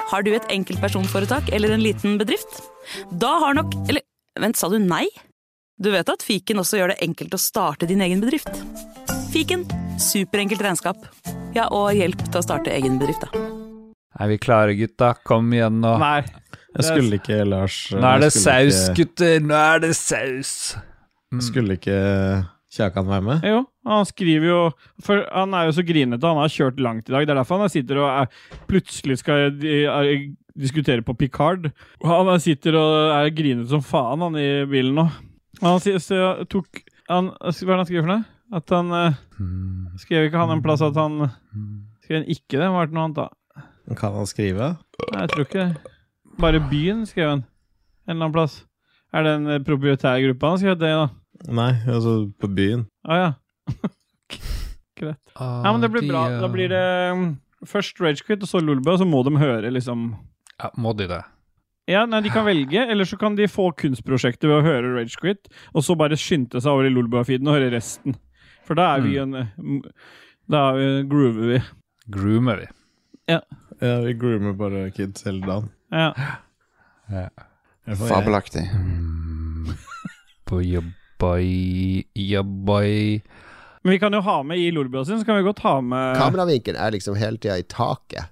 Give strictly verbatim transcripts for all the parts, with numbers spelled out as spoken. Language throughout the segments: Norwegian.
Har du et enkeltpersonforetak eller en liten bedrift? Da har nok... Eller, vent, sa du nei? Du vet at Fiken også gjør det enkelt å starte din egen bedrift. Fiken, superenkelt regnskap. Ja, og hjelp til å starte egen bedrift, da. Er vi klare, gutta? Kom igjen nå. Nei. Jeg skulle ikke, Lars. Nå er det saus, ikke, gutter. Nå er det saus. Mm. Skulle ikke Kjakan være med? Jo, han skriver jo... For han er jo så grinete, han har kjørt langt i dag. Det er derfor han sitter og er, plutselig skal er, diskutere på Picard. Han sitter og er grinete som faen, han i bilen nå. Han så tok... Han, hva er det han skriver for det? At han... Uh, skrev ikke han en plass at han... Skrev han ikke det? Var det noe annet da? Kan han skrive? Nei, jeg tror ikke det. Bare byen skrev han. En eller annen plass. Er det en proprietær gruppe han skrev det da? Nei, altså på byen. Ah, ja. Greit. Ah, ja, men det blir de, bra. Da blir det um, først Ragequit, og så Lulebø, og så må de høre, liksom... Ja, må de det? Ja, nei, de kan velge, eller så kan de få kunstprosjektet ved å høre Ragequit, og så bare skynde seg over i Lulebø-feeden og høre resten. For da er vi en... Da er vi, groover vi. Groomer vi? Ja. Ja, vi groomer bare kids hele dagen. Ja. Ja. Fabelaktig. Mm. Boy, boy, ja, boy. Men vi kan jo ha med i Lolbua sin, så kan vi godt ha med... Kameravinkelen er liksom hele tiden i taket.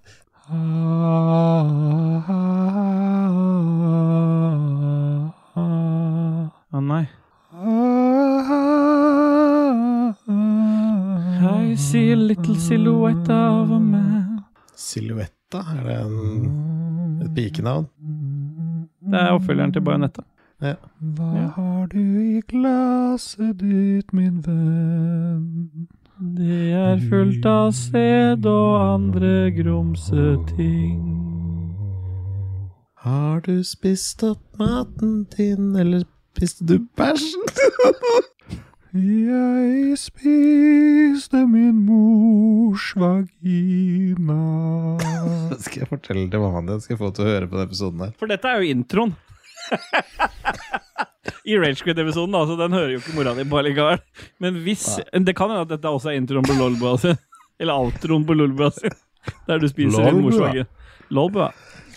Å nei. I see a little silhouette of a man. Silhouetta? Er det en, et pikenavn? Det er oppfølgeren til Bayonetta. Ja. Hva ja. Har du i glasset ditt, min venn? Det er fullt av sæd og andre grumseting. Har du spist opp maten din, eller spiste du bæsjen? Jeg spiste min mors vagina. Skal jeg fortelle til mammaen din? Skal jeg få til å høre på den episoden her? For dette er jo introen. I Ragequit-episoden, altså, den hører jo ikke mora di på likevel. Men hvis, ja. Det kan jo at dette også er introen på Lolbua sin. Eller outroen på Lolbua sin. Der du spiser din mors vagina. Lolbua.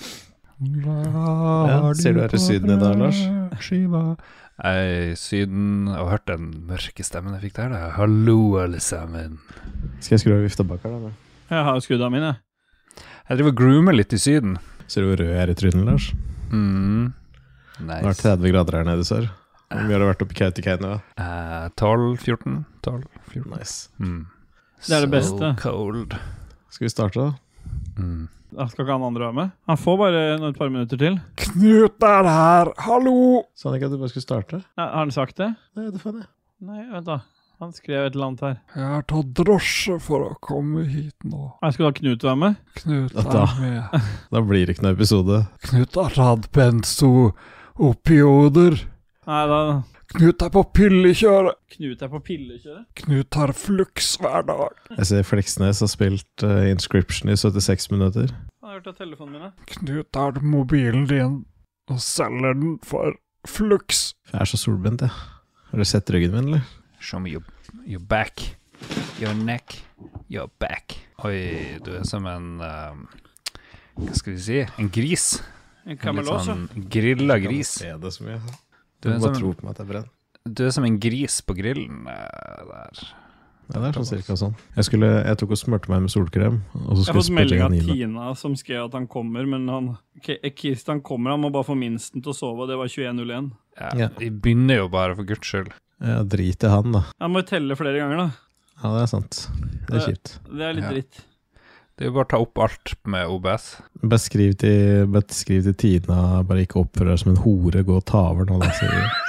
Ja, ser du her i Syden i dag, Lars? Jeg Syden og hørt den mørke stemmen jeg fikk der da. Hallo alle sammen. Skal jeg skru av vifta bak her da? Jeg har skrudd av mine. Jeg driver og groomer litt i Syden. Ser du hvor rød jeg er i trynet, Lars? Mm. Nice. Det var tretti grader her nede, sør. Hvor mye har det vært oppe i Kautokeino? Uh, tolv, fjorten tolv, fjorten Nice. Mm. Det er det beste. So cold. Skal vi starte da? Mm. Da skal ikke han andre være med. Han får bare et par minutter til. Knut er her, hallo! Sa han ikke at du bare skulle starte? Ja, har han sagt det? Nei, det faen jeg. Nei, vent da. Han skrev et eller annet her. Jeg har tatt drosje for å komme hit nå. Jeg skulle ha Knut være med. Knut da, er med. Da blir det ikke noen episode. Knut har tatt benzo opioider. Nei, da... Knut er på pillekjøret. Knut er på pillekjøret? Knut tar flux hver dag. Jeg ser Fleksnes har spilt uh, Inscription i syttiseks minutter. Han har hørt av telefonen mine. Knut tar mobilen din og selger den for flux. Jeg er så solbent, jeg. Har du sett ryggen min, eller? Show me your, your back. Your neck. Your back. Oi, du er som en... Um, hva skal vi si? En gris. En kamelås, en sånn grilla gris. Jeg kan se det så mye. Du er, som, på meg at jeg du er som en gris på grillen uh, der. Ja, det er sånn cirka sånn. Jeg, skulle, jeg tok og smørte meg med solkrem. Og så jeg har fått melding av Tina som skrev at han kommer, men han, Kristian kommer, han må bare få minsten til å sove, og det var tjueen null én. Ja, ja. De begynner jo bare for guds skyld. Ja, drit i han da. Han må telle flere ganger da. Ja, det er sant. Det er kjipt. Det er litt ja. dritt. Det er jo bare å ta opp alt med O B S. Bare skriv til, bare skriv til Tina, bare ikke oppføre deg som en hore, gå og ta over nå, da sier vi.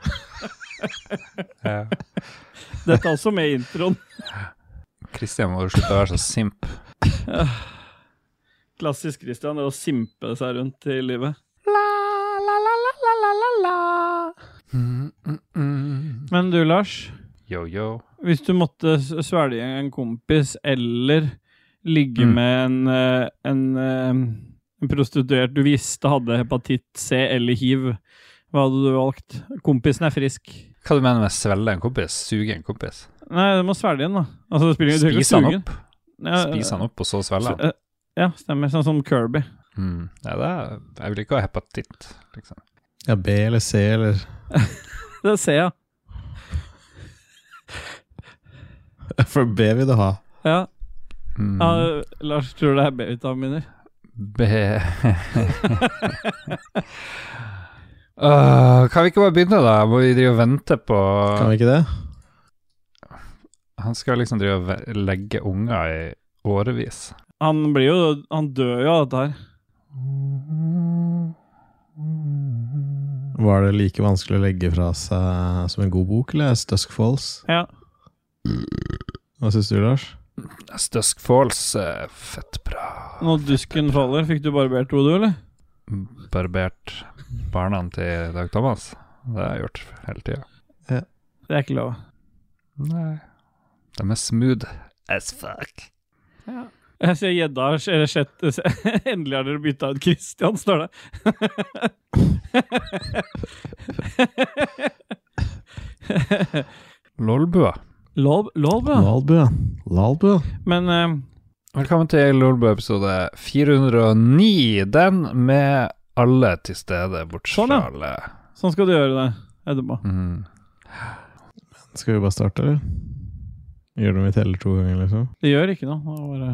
Ja. Dette er også med i introen. Kristian må jo slutte å være så simp. Ja. Klassisk Kristian, det å simpe seg rundt i livet. La, la, la, la, la, la, la, la. Mm, mm, mm. Men du, Lars, yo, yo. Hvis du måtte svelge en kompis eller ligge mm. med en, en, en prostituert du visste hadde hepatitt C eller hiv, hva hadde du valgt? Kompisen er frisk. Hva du mener med svelle en kompis? Suge en kompis? Nei, du må svelge den da. Altså, Spise han opp? Ja, Spise han opp og så svelle han? Ja, stemmer. Sånn som Kirby. Mm. Ja, det er, jeg vil ikke ha hepatitt, liksom. Ja, B eller C, eller... Det ser jeg. For B vil du ha. Ja. Mm. ja Lars, tror du det er B-vitaminer? B... uh, kan vi ikke bare begynne da? Må vi drive og vente på... Kan vi ikke det? Han skal liksom drive og ve- legge unger i årevis. Han blir jo, han dør jo av dette her. Var det like vanskelig å legge fra seg som en god bok, eller Dusk Falls? Ja. Hva synes du, Lars? Dusk Falls er fett bra. Når dusken faller, fikk du barbert hodet, eller? Barbert barna til Dag Thomas. Det har jeg gjort hele tiden. Det er ikke lov. Nei. De er smooth as fuck. Ja. Jeg ser gjedda har sett endelig har dere byttet ut Christian, står det. Lolbua. Lol, lolbua. Lalbua. Lalbua. Men eh, Velkommen til Lolbua-episode fire hundre og ni. Den med alle til stede, bortsett Sånn, ja. fra alle. sånn skal du gjøre det etterpå. Mm. Skal vi bare starte, eller? Gjør det om vi teller to ganger, liksom? Det gjør ikke noe. Det var bare...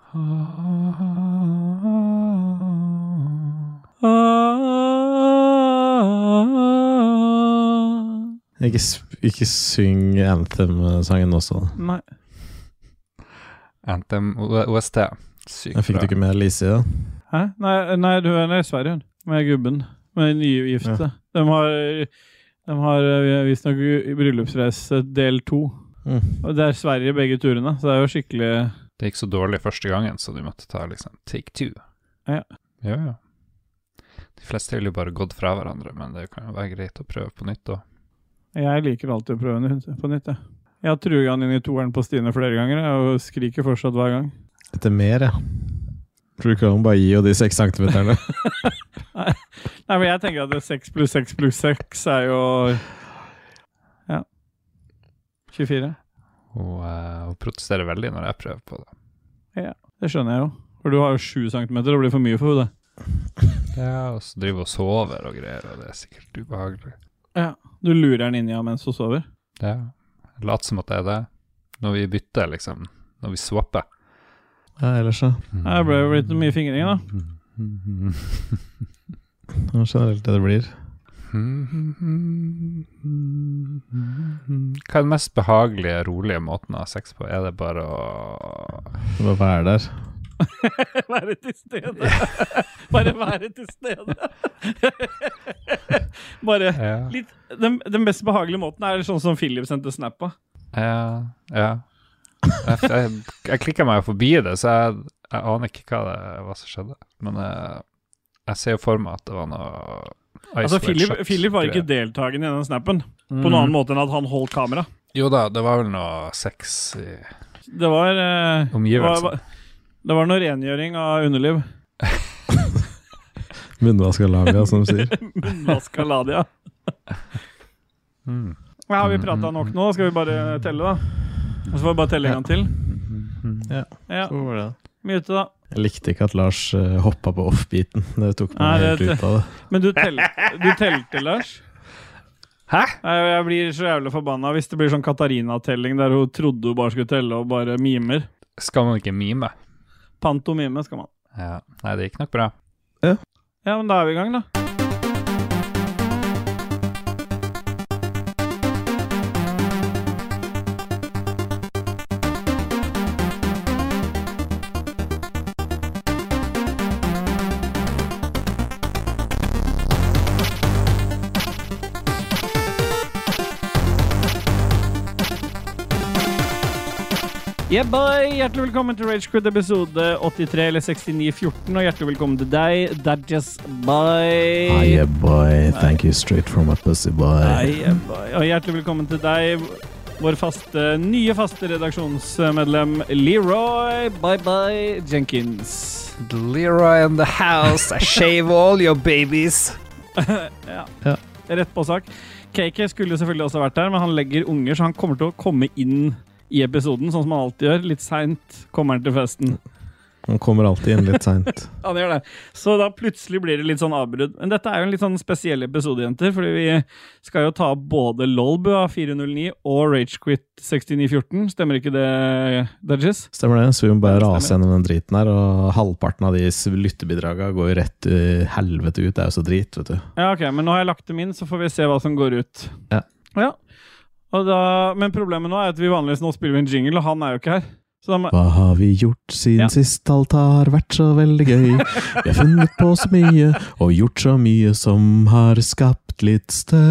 Ikke, sp- ikke syng Anthem-sangen også. Nei. Anthem O- OST. Sykt Jeg fikk du bra. ikke med Lise, da? Hæ? Nei, nei, du er i Sverige, hun. Med gubben. Med nygifte. De har, de har visst nok bryllupsreise del to. Mm. Og det er Sverige begge turene, så det er jo skikkelig... Det gikk så dårlig første gangen, så du måtte ta liksom take two. Ja. Ja, ja. De fleste ville jo bare gått fra hverandre, men det kan jo være greit å prøve på nytt da. Jeg liker alltid å prøve den på nytt, jeg. Jeg har truget han inn i toeren på Stine flere ganger, og skriker fortsatt hver gang. Etter mer, ja. Tror du ikke han bare gir jo de seks centimeterne? Nei, Nei, men jeg tenker at det seks pluss seks pluss seks er jo... Ja. tjuefire. Og uh, hun protesterer veldig når jeg prøver på det. Ja, det skjønner jeg jo. For du har jo sju centimeter, og blir for mye for hodet. Ja, og så driver hun og sover og greier, og det er sikkert ubehagelig. Ja. Du lurer den inn i ham mens hun sover. Ja, lat som at det er det. Når vi bytter, liksom. Når vi swapper. Ja, ellers så. Det ble jo blitt mye fingring, da. Det er generelt det det blir. Hva er den mest behagelige, rolige måten å ha sex på? Er det bare å... Bare være der. Være til stede. Bare være til stede. Bare Ja, litt... Den, den mest behagelige måten er sånn som Philip sendte snap på. ja. ja. Jeg, jeg, jeg klikket meg jo forbi det, så jeg, jeg aner ikke hva, det, hva som skjedde. Men jeg, jeg ser jo for meg at det var noe... Altså, Ice Philip, White Shot, Philip var tror ikke jeg. deltagende i den snappen. Mm. På noen annen måte enn at han holdt kamera. Jo da, det var vel noe sex i Det var... Eh, omgivelsen. var, det var noe rengjøring av underliv. Munnvaskalaga, som du sier. Munnvaskaladia. Mm. Ja, har vi pratet nok nå? Skal vi bare telle, da? Og så får vi bare telle en gang til. Ja, Ja, så var det. mute da. Jeg likte ikke at Lars uh, hoppet på off-beaten. Det tok meg Nei, helt det- ut av det. Men du, tel, du telte, Lars? Hæ? Nei, Jeg blir så jævlig forbanna hvis det blir sånn Katarina-telling der hun trodde hun bare skulle telle og bare mimer. Skal man ikke mime? Pantomime skal man. Ja. Nei, det gikk nok bra. Ja, men da er vi i gang, da. Yeah boy, hjertelig velkommen til Rage Quit episode åttitre eller sekstini fjorten, og hjertelig velkommen til deg, Dadges Boy. Ah, yeah, boy. Thank you straight from a pussy boy. Nei, yeah boy. Og hjertelig velkommen til deg, vår faste, nye faste redaksjonsmedlem, Leroy Bye Bye Jenkins. Leroy in the house, I shave all your babies. Ja. Ja. Rett på sak. K K skulle jo selvfølgelig også vært der, men han legger unger, så han kommer til å komme inn i episoden, sånn som han alltid gjør. Litt sent kommer han til festen. Han kommer alltid inn litt sent. Han gjør det. Så da plutselig blir det litt sånn avbrudd. Men dette er jo en litt sånn spesiell episode, jenter, fordi vi skal jo ta både Lolbua fire null ni og Ragequit sekstini fjorten. Stemmer ikke det, Dudges? Stemmer det, så vi må bare Ja, det rase gjennom den driten her, og halvparten av de lyttebidragene går jo rett i helvete ut. Det er jo så drit, vet du. Ja, ok, men nå har jeg lagt dem inn, så får vi se hva som går ut. Ja. Ja. Og da, men problemet nå er at vi vanligvis nå spiller vi en jingle, og han er jo ikke her. Så da må, Hva har vi gjort siden Ja. sist? Alt har vært så veldig gøy. Vi har funnet på så mye, og gjort så mye som har skapt litt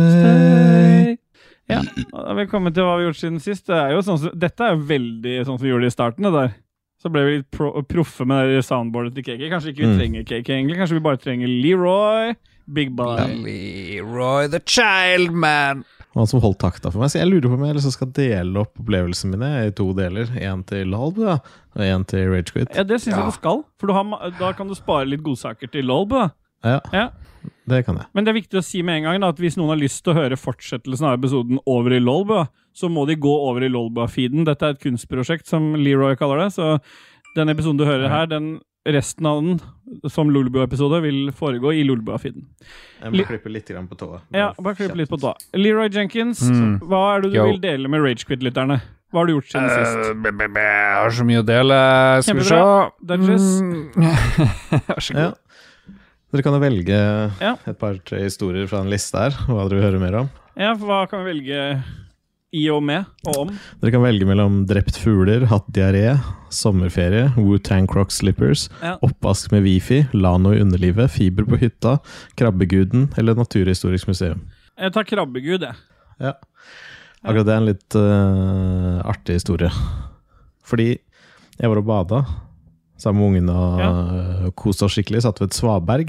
støy. Ja, da har vi kommet til hva vi har gjort siden sist. Det er jo sånn som, dette er jo veldig sånn som vi gjorde det i starten, det der. Så ble vi litt pro proffe med det soundboardet til K K. Kanskje ikke vi Mm. trenger K K egentlig. Kanskje vi bare trenger Leroy, Big Boy. Leroy the Child Man. Han som holdt takta for meg. Så jeg lurer på om jeg liksom skal dele opp opplevelsene mine i to deler. En til Lolbua og en til Ragequit. Ja, det synes Ja. jeg du skal. For du har, ma- da kan du spare litt godsaker til Lolbua. Ja, Ja. det kan jeg. Men det er viktig å si med en gang da, at hvis noen har lyst til å høre fortsettelsen av episoden over i Lolbua, så må de gå over i Lolbua-feeden. Dette er et kunstprosjekt som Leroy kaller det, så den episoden du hører her, den resten av den som Lolbua-episode vil foregå i Lolbua-feeden. Jeg må klippe litt grann på tåa. Ja, bare klipp litt på da. Leroy Jenkins, Mm. hva er det du Yo. vil dele med Ragequit-lytterne? Hva har du gjort siden sist? Uh, b -b -b jeg har så mye å dele. Skal vi se. Kjempebra. Dudges. Mm. Vær så Ja. god. Dere kan jo velge Ja. et par-tre historier fra en liste her, hva dere vil høre mer om. Ja, for hva kan vi velge i og med og om? Dere kan velge mellom drept fugler, hatt diaré, sommerferie, Wu-Tang Croc Slippers, Ja. oppvask med wifi, Lano i underlivet, fiber på hytta, krabbeguden eller naturhistorisk museum. Jeg tar krabbegud, jeg. Ja. Akkurat det er en litt uh, artig historie. Fordi jeg var og bada sammen med ungene og ja. koste oss skikkelig, satt ved et svaberg.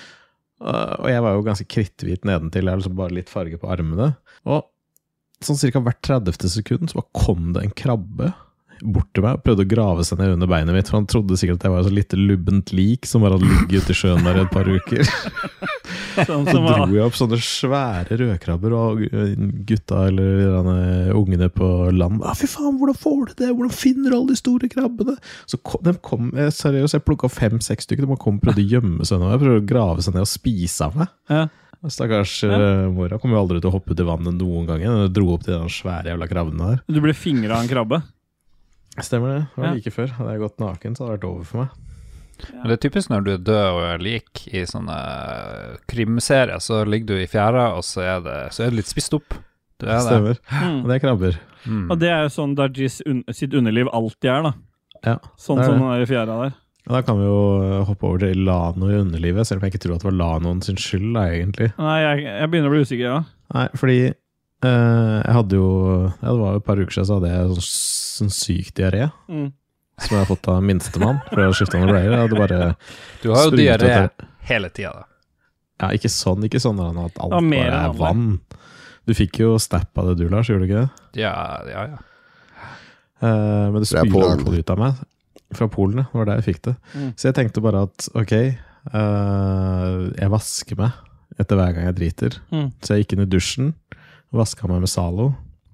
Uh, og jeg var jo ganske kritthvit nedentil, jeg har liksom bare litt farge på armene. Og sånn cirka hvert tredivte sekund så bare kom det en krabbe bort til meg og prøvde å grave seg ned under beinet mitt, for han trodde sikkert at jeg var et så lite lubbent lik som bare hadde ligget ute i sjøen der i et par uker. Sånn Så som dro var, jeg opp sånne svære rødkrabber, og gutta eller denne ungene på land. Ah, fy faen, hvordan får du det? Hvordan finner du alle de store krabbene? Så kom, de kom, jeg, seriøst, jeg plukket fem-seks stykker, de kom og prøvde å gjemme seg nå, jeg prøvde å grave seg ned og spise av meg. ja. Stakkars ja. mora kom jo aldri til å hoppe ut i vannet noen gang, og dro opp til den svære jævla krabben der. Du ble fingret av en krabbe. Stemmer det, det var Ja. like før. Hadde jeg gått naken, så hadde det vært over for meg. Men det er typisk når du er død og er lik i sånne krimserier, så ligger du i fjæra, og så er det, så er det litt spist opp. Det er det. Stemmer. Mm. Og det er krabber. Mm. Og det er jo sånn Dajis un sitt underliv alltid er, da. Ja. Sånn Det er som det. den der i fjæra der. Og da kan vi jo hoppe over til Lano i underlivet, selv om jeg ikke tror at det var Lanoen sin skyld, da, egentlig. Nei, jeg, jeg begynner å bli usikker, ja. Nei, fordi eh, jeg hadde jo, ja, det var jo et par uker siden, så hadde jeg sånn, sånn syk diaré, Mm. som jeg har fått av minstemann, for å skifte noen bleier. Jeg hadde bare Du har jo sprutet diaré etter- hele tida, da. Ja, ikke sånn, ikke sånn at alt Ja, mer bare enn er vanlig. vann. Du fikk jo stapp av det du, Lars, gjorde du ikke det? Ja, ja, ja. Eh, men det Fra spylte Polen. alkohol ut av meg. Fra Polen, ja. Det var der jeg fikk det. Mm. Så jeg tenkte bare at, ok, eh, jeg vasker meg etter hver gang jeg driter. Mm. Så jeg gikk inn i dusjen, vasket meg med Zalo.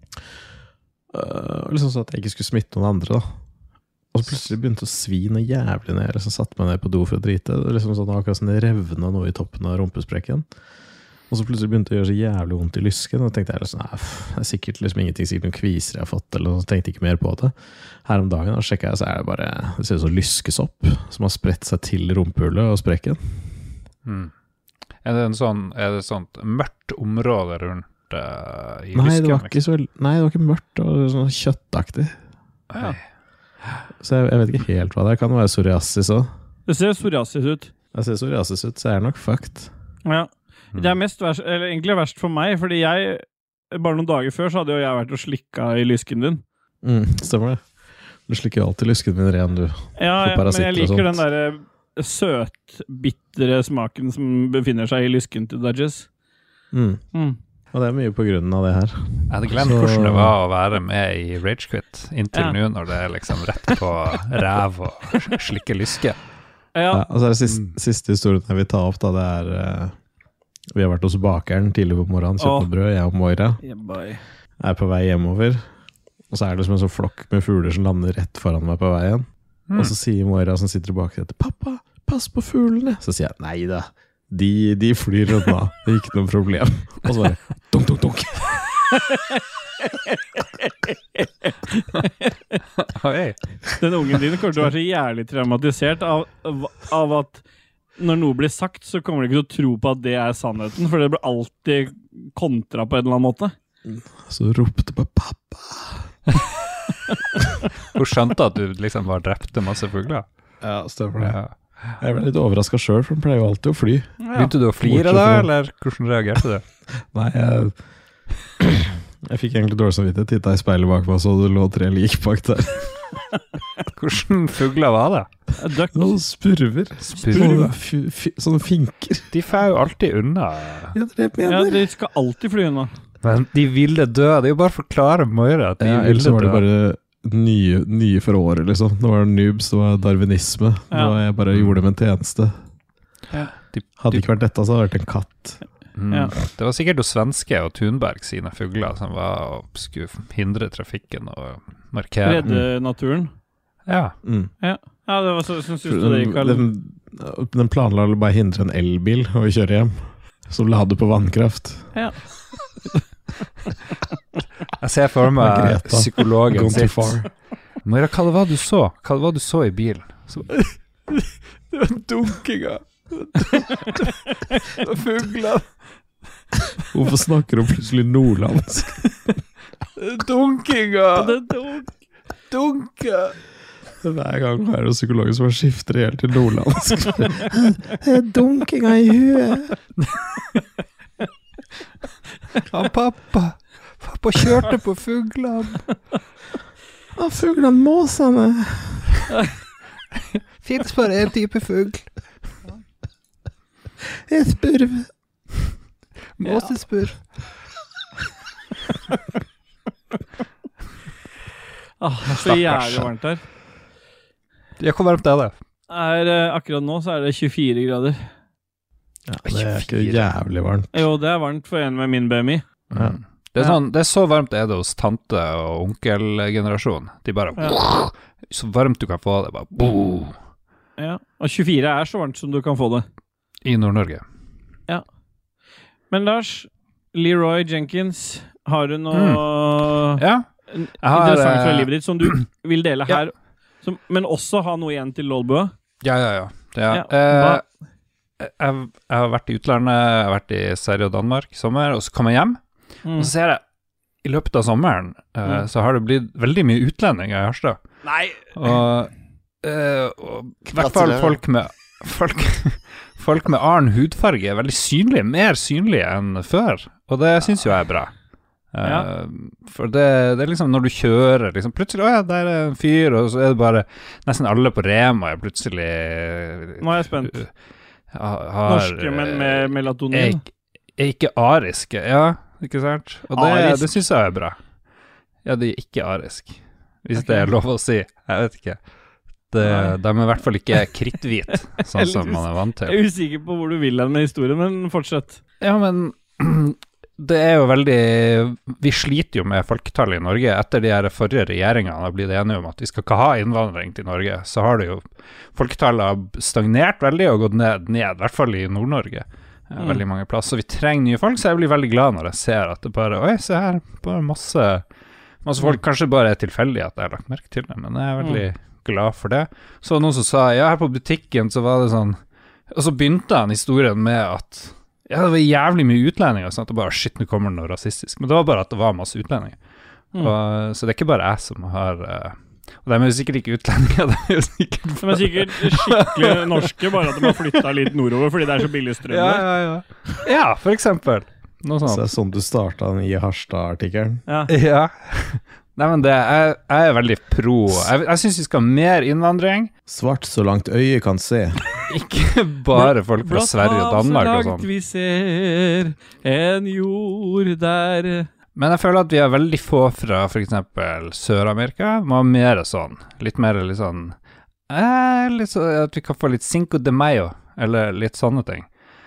Uh, liksom sånn at jeg ikke skulle smitte noen andre, da. Og så plutselig begynte det å svi noe jævlig når jeg liksom satte meg ned på do for å drite. Det var liksom sånn, akkurat som det revna noe i toppen av rumpesprekken. Og så plutselig begynte det å gjøre så jævlig vondt i lysken, og tenkte jeg liksom, nei, pff, det er sikkert liksom ingenting, sikkert noen kviser jeg har fått, eller noe, så tenkte jeg ikke mer på det. Her om dagen, da sjekket jeg, så er det bare, det ser ut som lyskesopp, som har spredt seg til rumpehullet og sprekken. Mm. Er det en sånn, er det et sånt mørkt område rundt uh, i Nei, lysken? det var ikke så, nei, det var ikke mørkt, det var sånn kjøttaktig. Ja. Så jeg, jeg vet ikke helt hva det er. Det kan være psoriasis også. Det ser psoriasis ut. Jeg ser psoriasis ut, så jeg er nok fucked. Ja. Mm. Det er mest verst, eller egentlig verst for meg, fordi jeg, bare noen dager før, så hadde jo jeg vært og slikka i lysken din. Mm, stemmer det. Du slikker jo alltid lysken min ren, du. Ja, For ja, men parasitter jeg og liker sånt. den der søtbitre smaken som befinner seg i lysken til Dudges. Mm. Mm. Og det er mye på grunnen av det her. Jeg hadde glemt Så- hvordan det var å være med i Ragequit inntil Ja. nå, når det er liksom rett på ræv og slikke lyske. Ja. Ja, og så er det siste, Mm. siste historien jeg vil ta opp, da, det er eh, vi har vært hos bakeren tidlig på morgenen, kjøpt Åh. noe brød, jeg og Moira. Yeah, boy. Er på vei hjemover, og så er det liksom en sånn flokk med fugler som lander rett foran meg på veien. Og så sier Moira som sitter bak etter, pappa, pass på fuglene. Så sier jeg, nei da, de, de flyr unna, det er ikke noe problem. Og så bare, dunk, dunk, dunk. Oi. Den ungen din kommer til å være så jævlig traumatisert av, av at når noe blir sagt, så kommer de ikke til å tro på at det er sannheten, for det blir alltid kontra på en eller annen måte. Så ropte på pappa. Hun skjønte at du liksom var drepte masse fugler. Ja, stemmer det. Ja. Jeg ble litt overrasket selv, for den pleier jo alltid å fly. Begynte du å flire da, eller hvordan reagerte du? Nei, jeg, jeg fikk egentlig dårlig samvittighet, tittet i speilet bak meg, så det lå tre lik bak der. Hvordan fugler var det? Døkk. Noen spurver. Spurver? Sånne, f- sånne finker. De får jo alltid unna. Ja, det er det jeg Ja, mener. de skal alltid fly unna. Men de ville dø. Det er jo bare å forklare Moira at de Ja, ellers så ville var det dø. bare nye, nye for året, liksom. Det var noobs, det var darwinisme. Det Ja. var jeg bare gjorde dem en tjeneste. Ja. De, Hadde de, ikke vært dette, så hadde det vært en katt. mm, Ja. Det var sikkert jo svenske og Thunberg sine fugler som var og skulle hindre trafikken og markere. Redde naturen. Ja. Mm. Ja, ja det var så, så synes du det gikk all... Den, den planla bare hindre en elbil og kjøre hjem, som lader på vannkraft. Ja. Jeg ser for meg Margrethe. psykologen Gone too sitt. far. Moira, hva det var du så? Hva det var du så i bilen? Så, det var dunkinga. Det var fugler. Hvorfor snakker hun plutselig nordlandsk? Dunkinga. Det dunk. Dunka. Hver gang er det psykologen som skifter helt til nordlandsk. Dunkinga i huet. Ja, pappa. Pappa kjørte på fuglene. Ja, fuglene, måsene. Finnes bare en type fugl. Et spurv. Måsespurv. Ah, det er så jævlig varmt her. Ja, hvor varmt er det? Er, eh, akkurat nå så er det tjuefire grader. Ja, det er ikke jævlig varmt. Jo, det er varmt for en med min B M I. Ja. Det er, sånn, det er så varmt er det hos tante- og onkelgenerasjon. De bare Ja. Så varmt du kan få det. Bare boom, Ja. Og tjuefire er så varmt som du kan få det. i Nord-Norge. Men Lars, Leroy Jenkins, har du noe Ja. Jeg har, interessant fra eh, livet ditt som du vil dele Ja. her, som, men også ha noe igjen til Lolbua? Ja, ja, ja. Det, ja. Ja, Eh, hva- jeg, jeg har vært i utlandet, jeg har vært i Sverige og Danmark i sommer, og så kom jeg hjem, Mm. og så ser jeg, i løpet av sommeren, eh, Mm. så har det blitt veldig mye utlendinger i Harstad. Nei! Og, eh, og i hvert fall Gratulerer. folk med folk, folk med annen hudfarge er veldig synlige, mer synlige enn før, og det synes jo jeg er bra. Eh, Ja. For det, det er liksom når du kjører liksom, plutselig, åja, der er en fyr, og så er det bare nesten alle på Rema er plutselig Nå er jeg spent. har, har, Norske, men med er, melatonin. ikke- er ikke ariske, ja, ikke sant? Og det, Arisk. det synes jeg er bra. Ja, de er ikke arisk, hvis Ok. det er lov å si. Jeg vet ikke. Det, Nei. de er i hvert fall ikke kritthvit, sånn som Heldigvis. man er vant til. Jeg er usikker på hvor du vil hen med historien, men fortsett. Ja, men det er jo veldig Vi sliter jo med folketallet i Norge. Etter de her forrige regjeringene har blitt enige om at vi skal ikke ha innvandring til Norge, så har det jo folketallet har stagnert veldig og gått ned, ned i hvert fall i Nord-Norge. Eh, Mm. Veldig mange plasser. Så vi trenger nye folk, så jeg blir veldig glad når jeg ser at det bare Oi, se her, bare masse Masse folk. Kanskje bare er tilfeldig at jeg har lagt merke til det, men jeg er veldig glad for det. Så var det noen som sa ja, her på butikken så var det sånn. Og så begynte han historien med at ja, det var jævlig mye utlendinger, sånn at det bare shit, nå kommer det noe rasistisk. Men det var bare at det var masse utlendinger. Mm. Og, så det er ikke bare jeg som har uh, Og de er jo sikkert ikke utlendinger, de er jo sikkert De er sikkert skikkelig norske, bare at de har flytta litt nordover fordi det er så billig strøm ja, der. ja, ja. ja, for eksempel. Noe Så det sånt. er sånn du startet den i Harstad-artikkelen. Ja. Ja. Nei, men det jeg, jeg er veldig pro. Jeg, jeg syns vi skal ha mer innvandring. Svart så langt øyet kan se. Ikke bare folk fra Sverige og Danmark og så sånn. langt vi ser en jord der. Men jeg føler at vi har veldig få fra for eksempel Sør-Amerika. Må ha mer sånn. Litt mer litt sånn eh, litt så, at vi kan få litt Cinco de Mayo, eller litt sånne ting.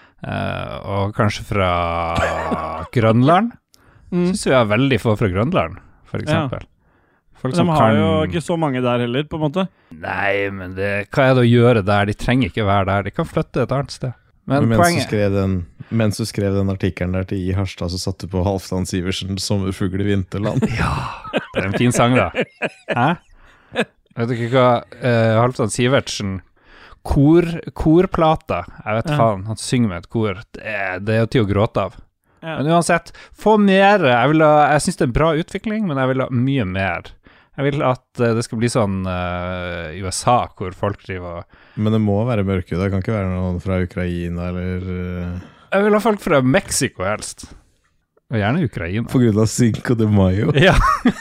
Eh, og kanskje fra Grønland. Mm. Syns vi har veldig få fra Grønland, for eksempel. Folk De som har kan jo ikke så mange der heller, på en måte. Nei, men det, hva er det å gjøre der? De trenger ikke være der. De kan flytte et annet sted. Men, Men mens, du poenget skrev den, mens du skrev den artikkelen der til I Harstad, så satt du på Halvdan Sivertsen 'Sommerfugl i vinterland'. Ja, det er en fin sang, da. Hæ? Vet du ikke hva uh, Halvdan Sivertsen kor, korplata, jeg vet Ja. faen, han synger med et kor. Det er, det er jo til å gråte av. Ja. Men uansett, få mer. Jeg, vil ha, jeg synes det er en bra utvikling, men jeg vil ha mye mer. Jeg vil at uh, det skal bli sånn uh, i U S A, hvor folk driver og Men det må være mørke, det kan ikke være noen fra Ukraina eller uh, Jeg vil ha folk fra Mexico helst. Og gjerne Ukraina. På grunn av Cinco de Mayo. Ja.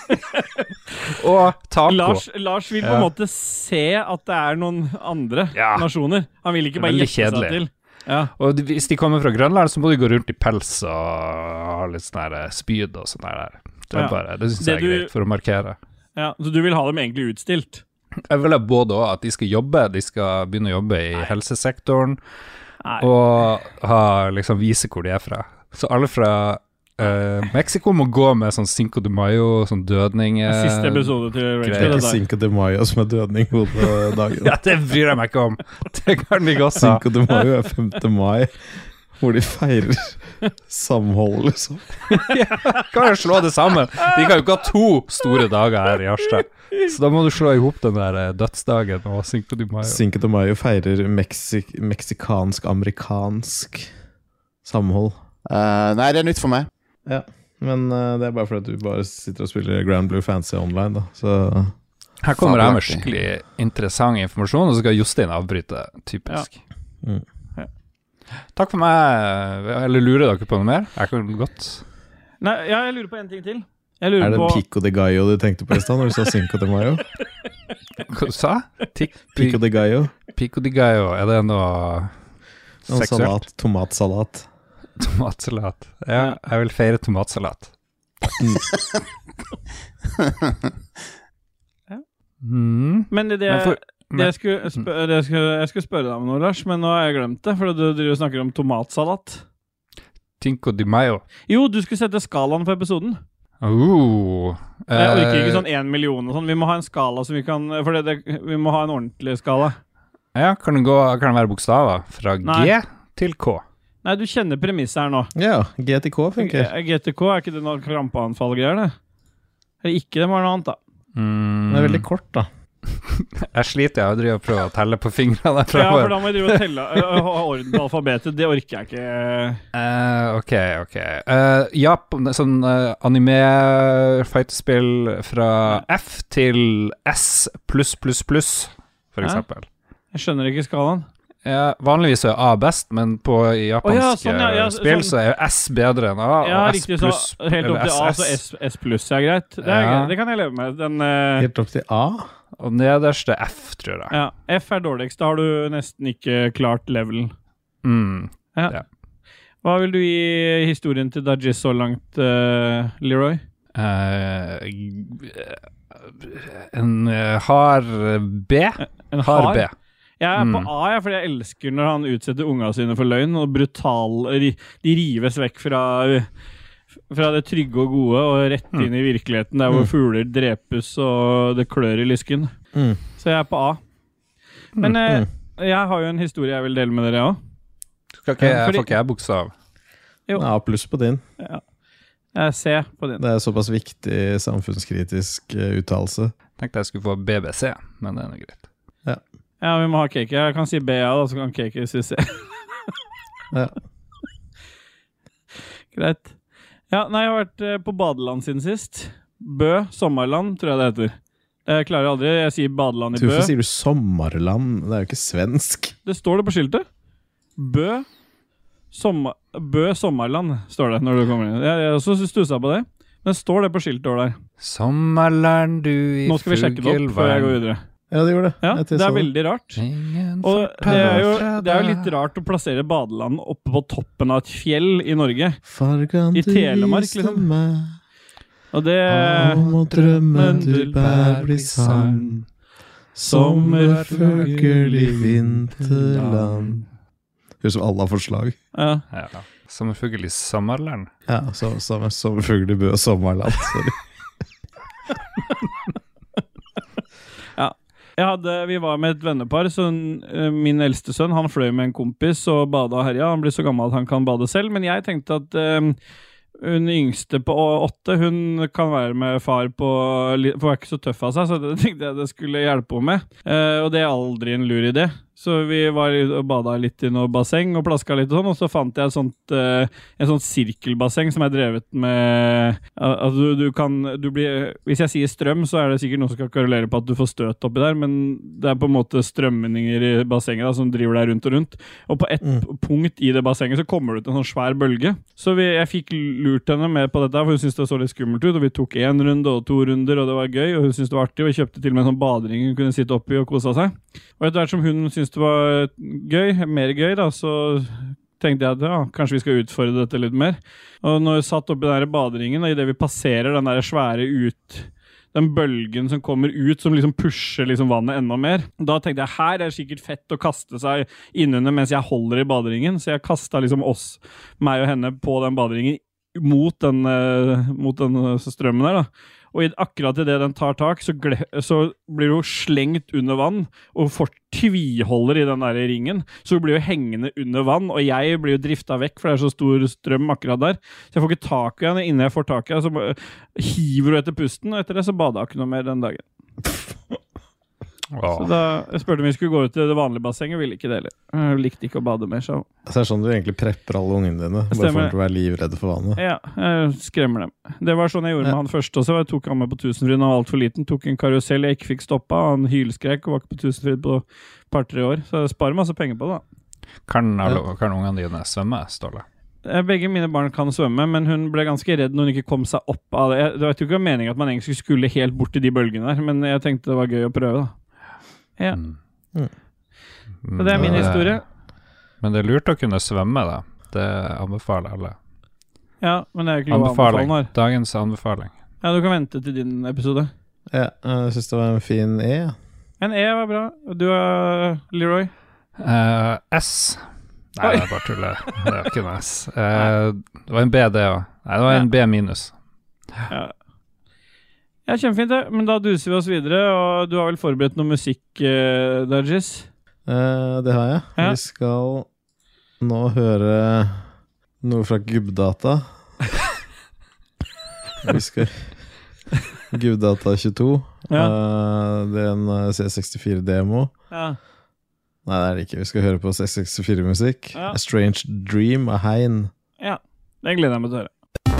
Og taco. Lars, Lars vil på en Ja. måte se at det er noen andre Ja. nasjoner. Han vil ikke bare Veldig gjette seg kjedelig. til. Ja. Og de- hvis de kommer fra Grønland, så må de gå rundt i pels og ha litt sånn her spyd og sånn der. Det, er Ja. bare, det synes Det jeg er du- greit for å markere. Ja, så du vil ha dem egentlig utstilt? Jeg vil ha både også at de skal jobbe, de skal begynne å jobbe i helsesektoren, Nei. og ha, liksom vise hvor de er fra. Så alle fra uh, Mexico må gå med sånn Cinco de Mayo, sånn dødning. Det er Siste episode til greit. Det er Rachel. ikke Cinco de Mayo som er dødninghodedagen. Ja, det bryr jeg meg ikke om. Det kan de godt ha. Cinco de Mayo er femte mai, hvor de feirer samhold, liksom. Kan jo slå det sammen. De kan jo ikke ha to store dager her i Harstad. Så da må du slå ihop den der eh, dødsdagen og Cinco de Mayo. Cinco de Mayo feirer meksik meksikansk-amerikansk samhold. Uh, nei, det er nytt for meg. Ja, men uh, det er bare fordi at du bare sitter og spiller Grand Blue Fantasy online, da. Så Her kommer jeg med Fabelaktig. skikkelig interessant informasjon, og så skal Jostein avbryte. Typisk. Ja. Mm. Takk for meg. Eller lurer dere på noe mer? Jeg kan godt. Nei, ja, jeg lurer på en ting til. Jeg lurer er det på Pico de Gallo du tenkte på i stad når du sa Cinco de Mayo? Hva du sa Tikk, Pico de Gallo? Pico de gallo. Er det noe Noen seksuelt? salat, tomatsalat. Tomatsalat. Ja, jeg vil feire tomatsalat. Mm. Men det, det, Men for- det, jeg, skulle spør, det jeg, skulle, jeg skulle spørre deg om noe, Lars, men nå har jeg glemt det. For du driver og snakker om tomatsalat. Cinco de Mayo. Jo, du skulle sette skalaen for episoden. Oh. Jeg orker ikke Eh, sånn én million og sånn. Vi må ha en skala som vi kan For det, det, vi må ha en ordentlig skala. Ja, kan det, gå, kan det være bokstaver? Fra Nei. G til K. Nei, du kjenner premisset her nå. Ja, G T K funker. G T K, er ikke det noe krampeanfall-greier, det? Eller ikke, det var noe annet, da. Mm. Den er veldig kort, da. Jeg sliter, jeg driver og prøver å telle på fingrene. Ja, for fremover. da må jeg drive og telle øh, ha orden på alfabetet. Det orker jeg ikke. Eh, ok, ok. Uh, ja, på- sånn uh, anime-fightespill fra F til S pluss pluss pluss, for Hæ? eksempel. Jeg skjønner ikke skalaen. Ja, vanligvis er A best, men på japanske Å ja, sånn, ja, ja, spill sånn. så er S bedre enn A, Ja, og S riktig, så pluss helt opp eller til A, S så S. S, S pluss er greit. Det, er Ja. greit. Det kan jeg leve med. Den, øh, Helt opp til A. Og nederste F, tror jeg. ja, F er dårligst. Da har du nesten ikke klart levelen. Mm. Hva vil du gi historien til Dajis så langt, øh, Leroy? Eh, en uh, hard B. En Hard B. Jeg er på Mm. A, jeg, fordi jeg elsker når han utsetter unga sine for løgn, og brutal ri- De rives vekk fra, fra det trygge og gode og rett Mm. inn i virkeligheten, der hvor Mm. fugler drepes og det klør i lysken. Mm. Så jeg er på A. Men eh, Mm. jeg har jo en historie jeg vil dele med dere òg. Skal ikke, Ja, fordi- Får ikke jeg bokstav? Jo. A pluss på din. Jeg ser på din. Det er såpass viktig samfunnskritisk eh, uttalelse. Tenkte jeg skulle få B B C, men det er noe greit. Ja, vi må ha cake. Jeg kan si B, ja, da, så kan cake si C. Ja. Greit. Ja, nei, jeg har vært eh, på badeland siden sist. Bø, sommerland, tror jeg det heter. Jeg klarer aldri, jeg sier badeland i Bø. Hvorfor sier du sommerland? Det er jo ikke svensk. Det står det på skiltet. Bø, sommer, Bø sommerland, står det når du kommer inn. Jeg jeg har også stussa på det. Men står det på skiltet over der? Sommerland du i Nå skal vi sjekke det opp før jeg går videre. Ja, det gjorde det. Ja, Jeg det så er veldig rart. Ingen Og det er, jo, forteller det er jo fra litt rart å plassere badeland oppe på toppen av et fjell i Norge. Fargan I du Telemark, viste liksom. meg, Og det om å drømmen du bær blir sann, sommerfugl i vinterland. Høres ut som alle har forslag. ja. Ja. Sommerfugl i sommerland. Ja, så, så, sommerfugl i Bø og sommerland. Sorry. Jeg hadde, vi var med et vennepar, så min eldste sønn, han fløy med en kompis og badet og herja. Han blir så gammel at han kan bade selv, men jeg tenkte at um, hun yngste på åtte, hun kan være med far på, for hun er ikke så tøff av seg, så det tenkte jeg det skulle hjelpe henne med. Uh, og det er aldri en lur idé. Så vi var og badet litt i noe basseng og plaska litt og sånn, og så fant jeg et sånt, uh, en sånt sirkelbasseng som er drevet med uh, at du, du kan, du blir, hvis jeg sier strøm, så er det sikkert noe som skal korrelere på at du får støt oppi der, men det er på en måte strømninger i bassenget da, som driver deg rundt og rundt. Og på et mm. punkt i det bassenget så kommer det ut en sånn svær bølge. Så vi, jeg fikk lurt henne med på dette, for hun syntes det så litt skummelt ut, og vi tok en runde og to runder, og det var gøy, og hun syntes det var artig, og vi kjøpte til og med en sånn badering hun kunne sitte oppi og kose seg. Og etter hvert som hun syntes det var gøy, mer gøy da, så tenkte jeg at ja, kanskje vi skal utfordre dette litt mer. Og når vi satt oppi den der baderingen, og i det vi passerer den der svære ut, den bølgen som kommer ut, som liksom pusher liksom vannet enda mer, da tenkte jeg, her er det sikkert fett å kaste seg innunder mens jeg holder i baderingen, så jeg kastet liksom oss, meg og henne på den baderingen mot den, mot den strømmen der da. Og akkurat i det den tar tak, så, gle, så blir hun slengt under vann, og får tviholder i den der ringen, så hun blir jo hengende under vann, og jeg blir jo driftet vekk, for det er så stor strøm akkurat der. Så jeg får ikke tak i henne, innen jeg får tak i henne, så hiver hun etter pusten, og etter det så badet jeg ikke noe mer den dagen. Wow. Så da jeg spurte om vi skulle gå ut til det vanlige bassenget, ville ikke det heller. Jeg likte ikke å bade mer, så. Så det er sånn du egentlig prepper alle ungene dine, bare for at du er livredde for vannet. Ja, jeg skremmer dem. Det var sånn jeg gjorde ja. med han først også. Jeg tok han med på Tusenfryd, han var alt for liten, tok en karusell jeg ikke fikk stoppet, han hylskrek og var ikke på Tusenfryd på et par-tre år. Så jeg sparer masse penger på det da. Kan, alle, kan ungene dine svømme, Ståle? Begge mine barn kan svømme, men hun ble ganske redd når hun ikke kom seg opp av det. Det var jo ikke meningen at man egentlig skulle helt bort til de bølgene der, men jeg tenkte det var gøy å prøve da. Ja. Mm. Mm. Så det er min historie. Men det er lurt å kunne svømme da. Det anbefaler alle. Ja, men det er jo ikke noe anbefaling her. Dagens anbefaling. Ja, du kan vente til din episode. Ja, jeg synes det var en fin E. En E var bra. Du er Leroy? Uh, S. Nei, det er bare tulle. Det er ikke noe S. Uh, det var en B det også. Nei, det var en B minus. Ja. Ja, kjempefint det, men da duser vi oss videre, og du har vel forberedt noe musikk, uh, Dajis? Uh, det har jeg. Ja. Vi skal nå høre noe fra Gubbdata. Vi skal Gubbdata tjueto. Ja. Uh, det er en C sekstifire-demo. Ja. Nei, det er det ikke. Vi skal høre på C sekstifire-musikk. Ja. A Strange Dream av Hein. Ja, det gleder jeg meg til å høre.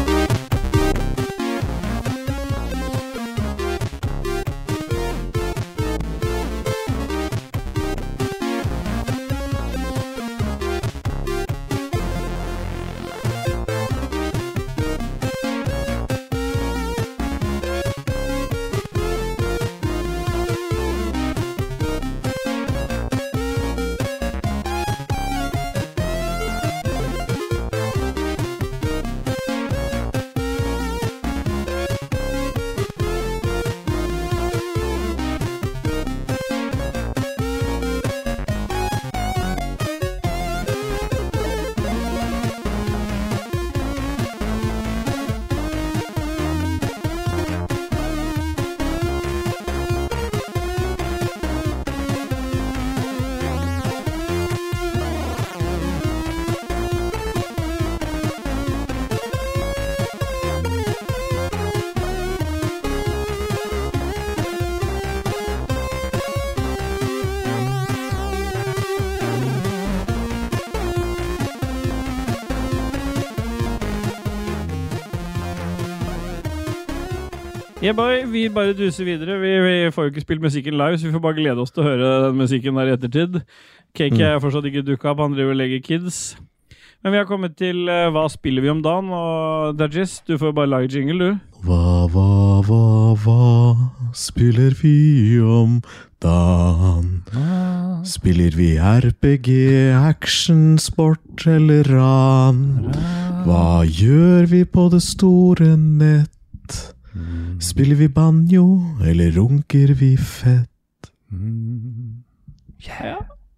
Yeah boy, vi bare duser videre. Vi, vi får jo ikke spilt musikken live, så vi får bare glede oss til å høre den musikken der i ettertid. K K er fortsatt ikke dukket opp, han driver og legger kids. Men vi har kommet til uh, hva spiller vi om dagen, og Dajis, du får bare lage jingle, du. Hva, hva, hva, hva spiller vi om dagen? Spiller vi R P G, action, sport eller ran? Hva gjør vi på det store nett? Spiller vi banjo, eller runker vi fett? Mm. Yeah.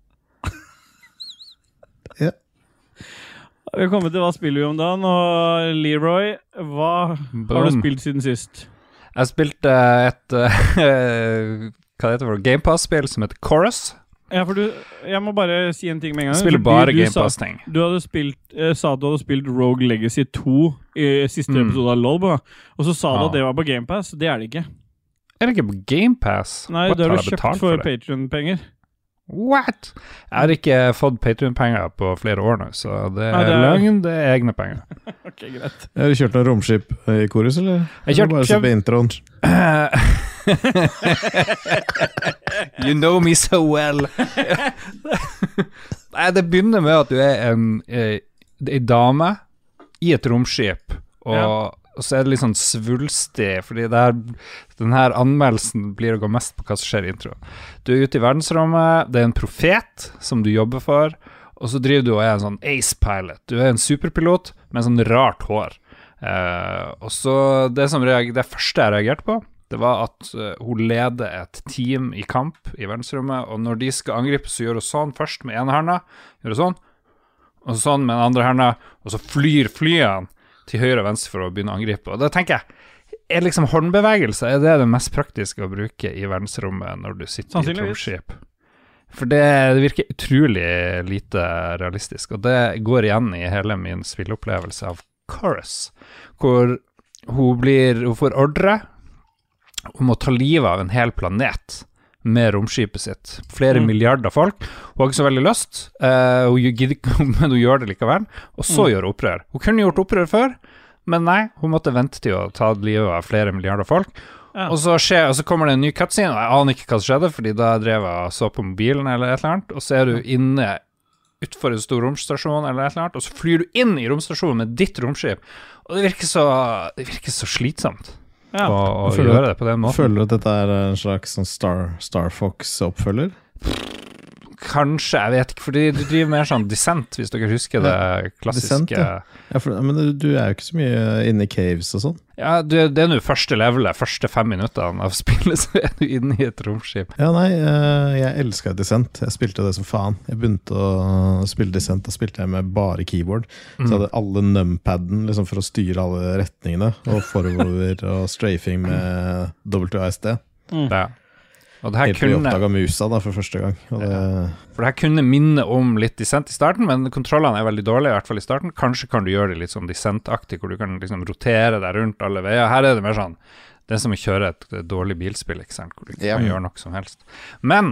Ja. Vi har kommet til hva spiller vi om dagen, og Leroy, hva Boom. Har du spilt siden sist? Jeg spilte et uh, hva det heter for Game Pass-spill som heter Chorus. Ja, for du, jeg må bare si en ting med en gang. Spiller bare du, du Game Pass-ting. Du hadde spilt, eh, sa at du hadde spilt Rogue Legacy to i siste mm. episode av LoL, og så sa du ja. at det var på Game Pass. Det er det ikke. Er det ikke på Game Pass? Nei, det har du kjøpt for, for Patreon-penger. What? Jeg har ikke fått Patreon-penger på flere år nå, så det er, Nei, det er... løgn, det er egne penger. Ok, greit. Har du kjørt noen romskip i Chorus, eller? Jeg kjørt, bare se på introen. You know me so well. Nei, det begynner med at du er en, en dame i et romskip, og, ja. og så er det litt sånn svulstig, fordi det her, den her anmeldelsen blir å gå mest på hva som skjer i introen. Du er ute i verdensrommet, det er en profet som du jobber for, og så driver du og er en sånn ace pilot. Du er en superpilot med sånn rart hår. Eh, og så det, som reager, det første jeg reagerte på, det var at uh, hun leder et team i kamp i verdensrommet, og når de skal angripe, så gjør hun sånn først med ene handa, gjør hun sånn, og sånn med den andre handa, og så flyr flyene til høyre og venstre for å begynne å angripe. Og da tenker jeg, er liksom håndbevegelse, er det det mest praktiske å bruke i verdensrommet når du sitter i et romskip? For det, det virker utrolig lite realistisk, og det går igjen i hele min spillopplevelse av Chorus, hvor hun blir, hun får ordre om å ta livet av en hel planet med romskipet sitt. Flere mm. milliarder folk. Hun har ikke så veldig lyst, uh, hun gidder ikke, men hun gjør det likevel, og så mm. gjør hun opprør. Hun kunne gjort opprør før, men nei, hun måtte vente til å ta livet av flere milliarder folk. Ja. Og, så skjer, og så kommer det en ny cutscene, og jeg aner ikke hva som skjedde, fordi da drev jeg og så på mobilen eller et eller annet, og så er du inne utfor en stor romstasjon eller et eller annet, og så flyr du inn i romstasjonen med ditt romskip, og det virker så, det virker så slitsomt. Ja. Og, og gjøre det på den måten. Føler du at dette er en slags sånn Star, Star Fox-oppfølger? Kanskje, jeg vet ikke, fordi du driver mer sånn Descent, hvis dere husker det klassiske. Descent, ja. Ja, for, men du er jo ikke så mye inne i caves og sånn. Ja, du, det er nå første levelet, første fem minuttene av spillet, så er du inne i et romskip. Ja, nei, jeg elsket Descent. Jeg spilte det som faen. Jeg begynte å spille Descent, da spilte jeg med bare keyboard. Så jeg hadde alle numpadden liksom, for å styre alle retningene, og forover og strafing med W A S D. Mm. Ja. Og det her Helt kunne oppdaget musa da for første gang og det... ja. For det her kunne minne om litt Descent i starten, men kontrollene er veldig dårlige, i hvert fall i starten. Kanskje kan du gjøre det litt sånn Descent-aktig, hvor du kan liksom rotere deg rundt alle veier. Her er det mer sånn, det er som å kjøre et dårlig bilspill, ikke sant, hvor du ikke kan ja. gjøre noe som helst. Men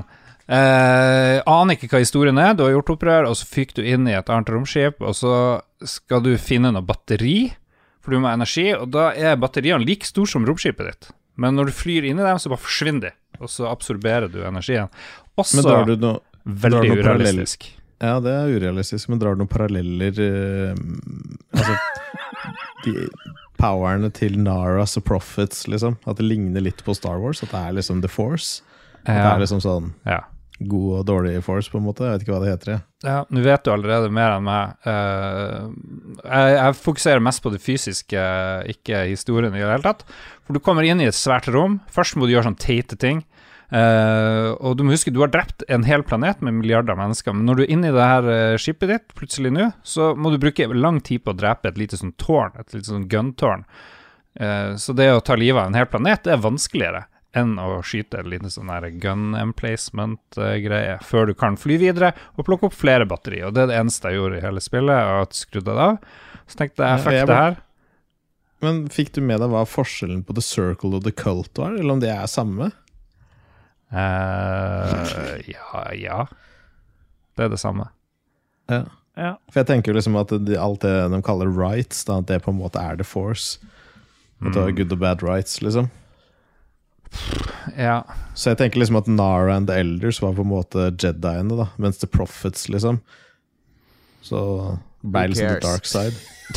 eh, aner ikke hva historien er. Du har gjort opprør, og så fyker du inn i et annet romskip, og så skal du finne noe batteri, for du må ha energi, og da er batteriene like stor som romskipet ditt. Men når du flyr inn i dem, så bare forsvinner de, og så absorberer du energien. Også du no, veldig urealistisk. Ja, det er urealistisk, men drar du noen paralleller uh, altså, de powerne til Naras og Prophets, liksom, at det ligner litt på Star Wars, at det er liksom The Force, at ja. det er liksom sånn ja. god og dårlig Force, på en måte, jeg vet ikke hva det heter, ja. Ja, nå vet du allerede mer enn meg. Uh, jeg, jeg fokuserer mest på det fysiske, ikke historien i det hele tatt. For du kommer inn i et svært rom. Først må du gjøre sånn teite ting. Uh, og du må huske, du har drept en hel planet med milliarder av mennesker. Men når du er inne i det her uh, skipet ditt, plutselig nå, så må du bruke lang tid på å drepe et lite sånn tårn, et lite sånn gun-tårn. Uh, så det å ta livet av en hel planet, det er vanskeligere enn å skyte en liten sånn her gun-emplacement-greie før du kan fly videre og plukke opp flere batteri. Og det er det eneste jeg gjorde i hele spillet, og skrudde det av. Så tenkte jeg, fuck ja, jeg det her. Men fikk du med deg hva forskjellen på The Circle og The Cult var, eller om det er samme? Uh, ja, ja. Det er det samme. Ja. ja. For jeg tenker liksom at de, alt det de kaller rights, da, at det på en måte er The Force. At det er good og bad rights, liksom. Ja. Så jeg tenker liksom at Nara and the Elders var på en måte Jediene da, mens The Prophets liksom så ble liksom the dark side.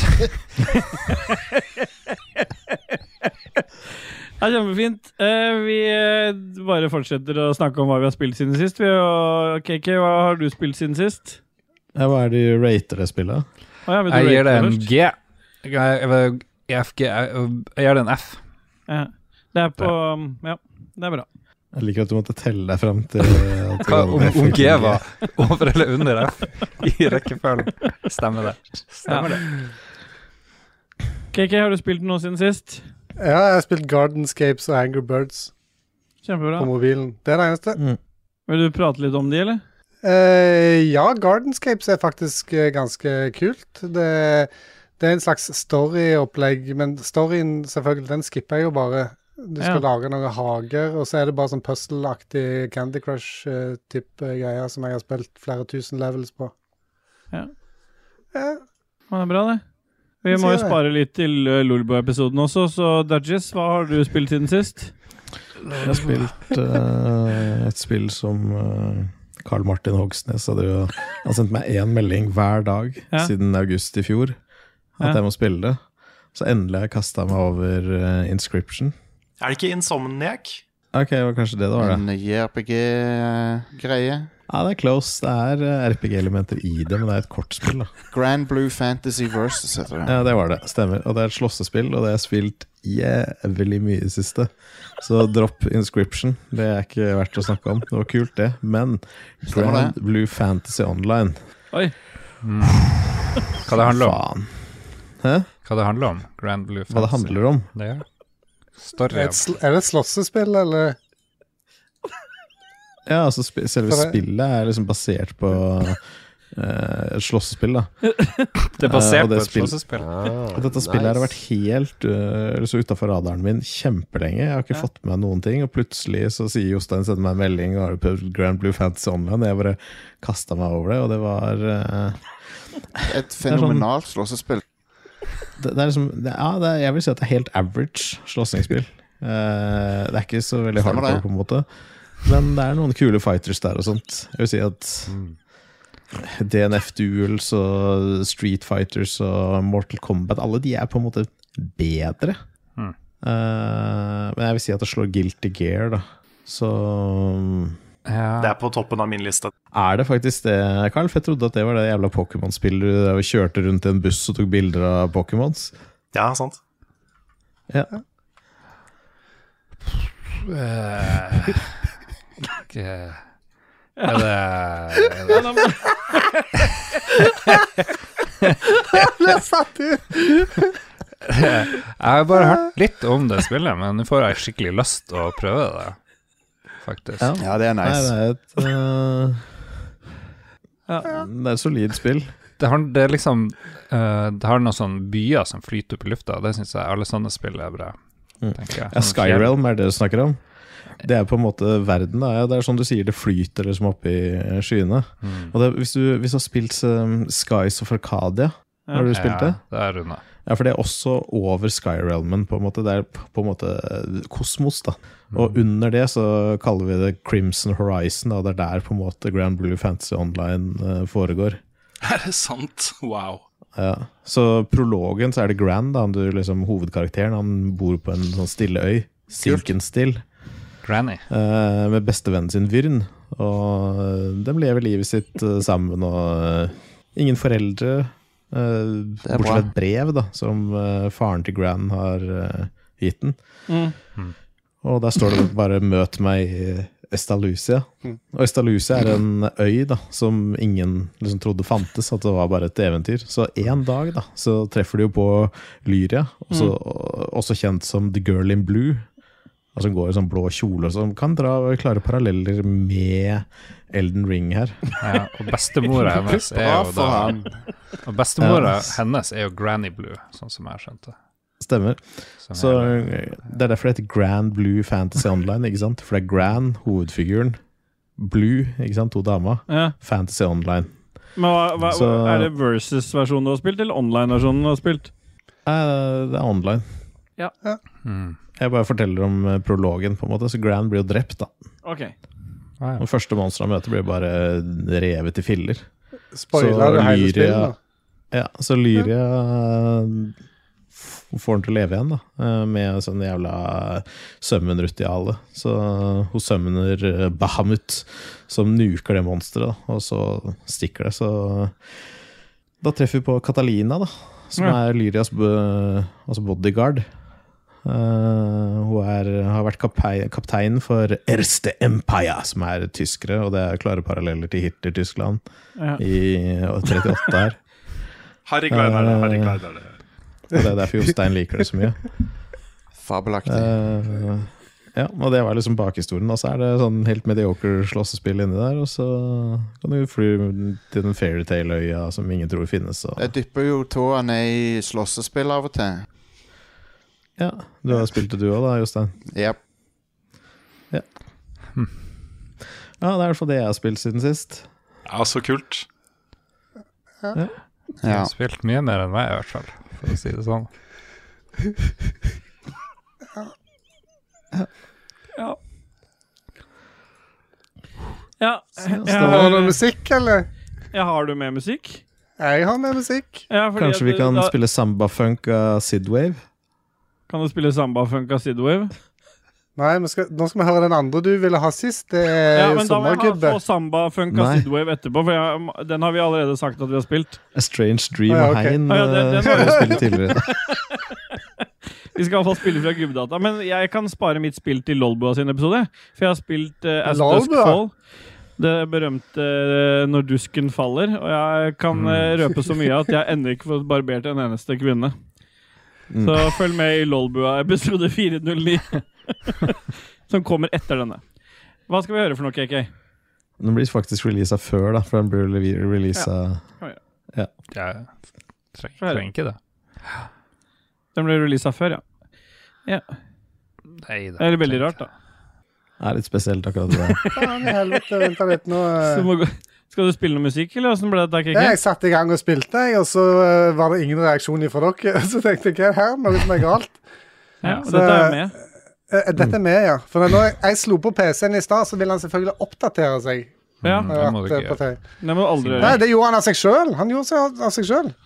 Ja, kjempefint. eh, Vi bare fortsetter å snakke om hva vi har spilt siden sist. Vi og K K, hva har du spilt siden sist? Ja, hva er det du rater det spillet? Ah, ja, jeg gir det en G. Jeg, jeg, jeg, jeg, jeg gir det en F. Ja. Det er på, ja, det er bra. Jeg liker at du måtte telle deg frem til Hva, om, om G var over eller under F i rekkefølgen. Stemmer det. Stemmer ja. det. K K, har du spilt noe siden sist? Ja, jeg har spilt Gardenscapes og Angry Birds. Kjempebra. på mobilen. Det er det eneste. Mm. Vil du prate litt om de, eller? Eh, ja, Gardenscapes er faktisk eh, ganske kult. Det, det er en slags story-opplegg, men storyen selvfølgelig, den skipper jeg jo bare. Du skal Ja. lage noen hager, og så er det bare sånn puzzle-aktig Candy Crush-type greier som jeg har spilt flere tusen levels på. Ja. Ja. Det er bra, det. Vi Jeg må jo sier det. spare litt til uh, Lolbo-episoden også, så Dudges, hva har du spilt siden sist? Jeg har spilt eh, et spill som uh, Karl Martin Hogsnes hadde jo Han sendt meg én melding hver dag Ja. siden august i fjor at Ja. jeg må spille det. Så endelig har jeg kastet meg over uh, Inscription. Er det ikke Insomniac? Ok, det var kanskje det det var det. En J R P G-greie. Ja, det er close. Det er uh, R P G-elementer i det, men det er et kortspill da. Grand Blue Fantasy Versus heter det. Ja, det var det. Stemmer. Og det er et slåssespill, og det har jeg spilt jævlig mye i det siste. Så dropp Inscription. Det er ikke verdt å snakke om. Det var kult, det. Men Stemmer Grand det. Blue Fantasy Online Oi. Hva det handler om? Faen. Hæ? Hva det handler om? Grand Blue Fantasy. Hva det handler om? Det er story. Er, det et sl- er det et slåssespill, eller? Ja, altså sp selve For det- spillet er liksom basert på eh, et slåssespill, da. Det er Eh, basert og det på et spill- slåssespill. Og dette spillet her har vært helt uh, så utenfor radaren min kjempelenge. Jeg har ikke fått med meg noen ting, og plutselig så sier Jostein, sender meg en melding, og har du prøvd Grand Blue Fantasy Online? Og jeg bare kastet meg over det, og det var uh, Et fenomenalt slåssespill. det, det er liksom, det, ja, det er, jeg vil si at det er helt average slåssingsspill. Uh, det er ikke så veldig Stemmer hardcore det. på en måte, men det er noen kule fighters der og sånt. Jeg vil si at D N F Duels og Street Fighters og Mortal Kombat, alle de er på en måte bedre. Mm. Eh, men jeg vil si at det slår Guilty Gear, da. Så Ja. Det er på toppen av min liste. er det faktisk det, Carl? For jeg trodde at det var det jævla Pokémon-spillet du drev og kjørte rundt i en buss og tok bilder av Pokémons. Ja, sant. Ja. Eh, ikke Er det, er det Jeg satt i! Jeg har bare hørt litt om det spillet, men nå får jeg skikkelig lyst til å prøve det, faktisk. Ja. Ja, det er Nei, nice. det er et eh, Ja. Det er et solid spill. Det har, det er liksom eh, Det har noen sånne byer som flyter opp i lufta, og det synes jeg alle sånne spill er bra, Mm. tenker jeg. Ja, Skyrealm er det du snakker om. Det er på en måte verden, da. Ja, det er sånn du sier, det flyter liksom opp i skyene. Mm. Og det, hvis, du, hvis du har spilt um, Skies of Arcadia, har du spilt det? Ja, det er runda. Ja, for det er også over Skyrealmen, på en måte. Det er på en måte kosmos, da. Og under det så kaller vi det Crimson Horizon, da. Det er der på en måte Grand Blue Fantasy Online uh, foregår. Er det sant? Wow. Ja. Så prologen så er det Grand, da. Han, du, liksom, hovedkarakteren, han bor på en sånn stille øy. Sinkenstill. Granny. Uh, med bestevennen sin Vyrn. Og uh, de lever livet sitt uh, sammen, og uh, ingen foreldre. Uh, er bortsett bra. fra et brev da som uh, faren til Gran har uh, gitt den. Mm. Og der står det bare 'møt meg i Estalucia'. Og Estalucia er en øy da som ingen liksom trodde fantes, at det var bare et eventyr. Så en dag da så treffer de jo på Lyria, også, også kjent som The Girl in Blue, og som går i sånn blå kjole, og som kan dra klare paralleller med Elden Ring her. Ja, og bestemora hennes er Bra jo for da han. Og bestemora Ja. hennes er jo Granny Blue, sånn som jeg skjønte. Stemmer. Som Så er- det er derfor det heter Grand Blue Fantasy Online, ikke sant? For det er Gran, hovedfiguren, Blue, ikke sant, to damer, Ja. Fantasy Online. Men hva, hva, Så- er det versus-versjonen du har spilt, eller online-versjonen du har spilt? Eh, Det er online. Mm. Jeg bare forteller om eh, prologen, på en måte. Så Gran blir jo drept, da. Ok. Ah, ja. Og første monster han møter, blir bare revet i filler. Spoiler du hele spillet, da? Ja, så Lyria eh, f- får han til å leve igjen, da. eh, Med sånn jævla summon-rutiale. Så hun summoner eh, Bahamut, som nuker det monsteret, da. Og så stikker det. Så da treffer vi på Catalina, da. Som Ja. er Lyrias b- altså bodyguard. Uh, hun er, har vært kapei, kaptein for Erste Empire, som er tyskere, og det er klare paralleller til Hitler-Tyskland Ja. i trettiåtte her. Harry Klein er det. Harry Klein er det. Og det er derfor Jostein liker det så mye. Fabelaktig. Uh, Ja, og det var liksom bakhistorien. Og så er det sånn helt mediocre slåssespill inni der, og så kan du fly til den fairytale-øya som ingen tror finnes. Og... Jeg dypper jo tåa ned i slåssespill av og til. Ja, du har spilt det du også da, Jostein? Yep. Ja. Hm. Ja, det er i hvert fall det jeg har spilt siden sist. Ja, så kult. Ja. Ja. Jeg har spilt mye mer enn meg i hvert fall, for å si det sånn. Ja. Ja. Jeg, Har du har, noe musikk, eller? jeg har du med musikk? Jeg har med musikk. Ja, fordi Kanskje at vi kan da, spille Samba Funk av Sidwave? Kan du spille Samba Funk av Sidwave? Nei, vi skal, nå skal vi høre den andre du ville ha sist. Det er Ja, jo men da må jeg ha, sommergubbe. få Samba Funk av Nei. Sidwave etterpå, for jeg, den har vi allerede sagt at vi har spilt. A Strange Dream Ja, og ok. Hein Ah, ja, den- den eh, var- har vi spilt tidligere. Vi skal i hvert fall spille fra Gubbedata, men jeg kan spare mitt spill til Lolbua sin episode, for jeg har spilt uh, As Dusk Lolbua? Fall, det berømte uh, Når Dusken Faller, og jeg kan uh, røpe så mye at jeg enda ikke fått barbert en eneste kvinne. Mm. Så følg med i Lolbua episode fire null ni, som kommer etter denne. Hva skal vi høre for noe, K K? Den blir faktisk releaset før da, for den blir releaset... Jeg trenger, trenger ikke det. Den ble releaset før, ja. Ja. Nei, det Det er veldig rart, da. Det er litt spesielt akkurat det der. Faen i helvete, vent litt nå. Så eh. må gå, skal du spille noe musikk, eller hvordan ble det, K Ja, K? jeg satte i gang og spilte, jeg, og så eh, var det ingen reaksjon fra dere. Så tenkte jeg, hva er det her? Noe som er galt. Ja, og Så- dette er jo med. Eh, Dette er med, ja. For når jeg, jeg slo på P C-en i stad, så ville han selvfølgelig oppdatere seg. Ja, Mm, når det jeg må har du vært, ikke eh, på gjøre. P C. det må du aldri Nei, gjøre. det gjorde han av seg sjøl. Han gjorde seg av seg sjøl.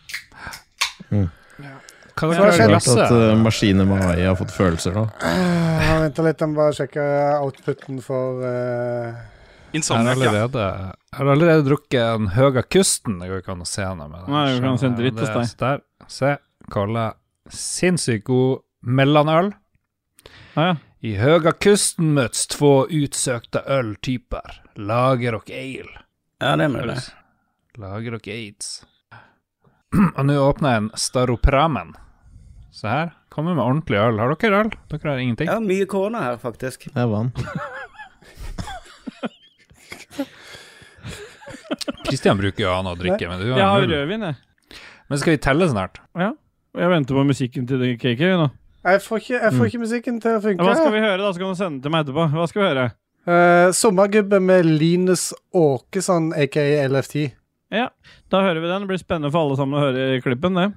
Kan Så har dere det Klart lese? at uh, maskiner med A I har fått følelser nå. Vent litt, jeg må bare sjekke outputen for eh, Jeg har Insomniac, ja. allerede, jeg har allerede drukket en Høga Kusten. Det går ikke an å se noe med det. Nei, du kan se en dritt hos Det er deg. Der. Se, Kalle. Sinnssykt god mellomøl. Ah, ja. I Höga Kusten møts två utsökta öltyper, lager och ale. Ja, det er mulig. Lager och aids. Og nå åpner jeg en Staropramen. Se her, kommer med ordentlig øl. Har dere øl? Dere har ingenting? Ja, mye korona her, faktisk. Det er vann. Kristian bruker jo an å drikke, men du Jeg har har null. rødvin, jeg. Men skal vi telle snart? Ja. Jeg venter på musikken til K K nå. Jeg får ikke, jeg får ikke musikken til å funke. Ja, hva skal vi høre, da? Så kan du sende til meg etterpå. Hva skal vi høre? Eh, sommergubbe med Linus Åkesson, aka L F T. Ja, da hører vi den. Det blir spennende for alle sammen å høre klippen, det.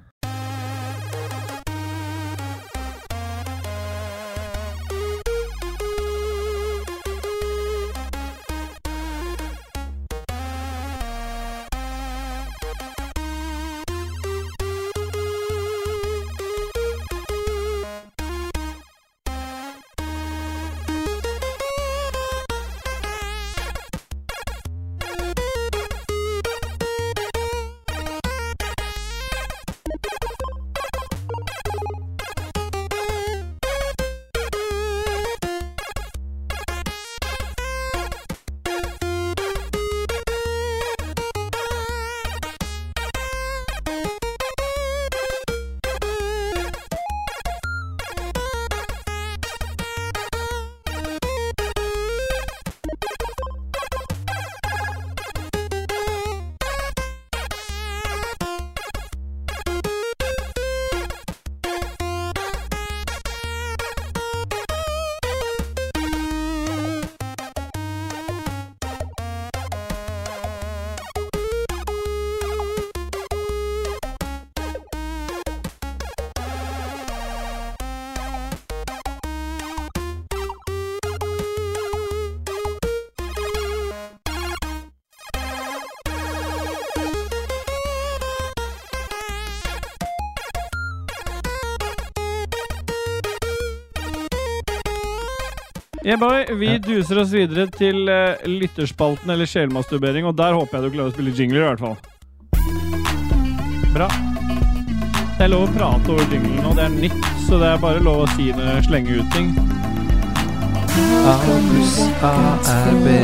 Yeah, boy, vi duser oss videre til uh, lytterspalten eller sjelmasturbering, og der håper jeg du klarer å spille jingler i hvert fall. Bra. Det er lov å prate over jinglen nå, det er nytt, så det er bare lov å si det, slenge ut ting. A pluss A er B.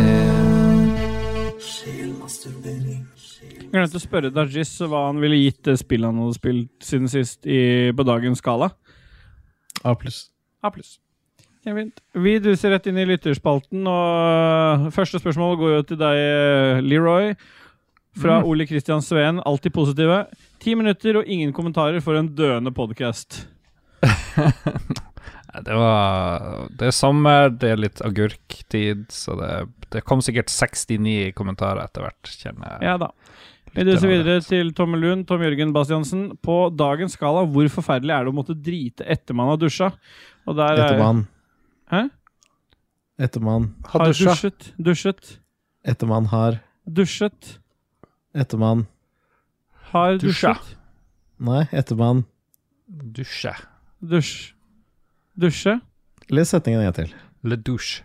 Jeg glemte å spørre Dajis hva han ville gitt det spillet han hadde spilt siden sist i, på dagens skala. A pluss. A pluss. Kjempefint. Vi duser rett inn i lytterspalten, og første spørsmål går jo til deg, Leroy. Fra mm. Ole Kristian Sveen, alltid positive. Ti minutter og ingen kommentarer for en døende podcast. Det var Det er sommer, det er litt agurktid, så det, det kom sikkert sekstini kommentarer etter hvert, kjenner jeg. Ja da. Vi duser videre til Tom Lund, Tom Jørgen Bastiansen. På dagens skala, hvor forferdelig er det å måtte drite etter man har dusja? Og der etter man. Hæ? Etter man. Har dusjet. Dusjet. Etter man har. Dusjet. Etter man. Har dusjet. Nei, etter man. Dusje. Dusj. Dusje. Les setningen en til. Le douche.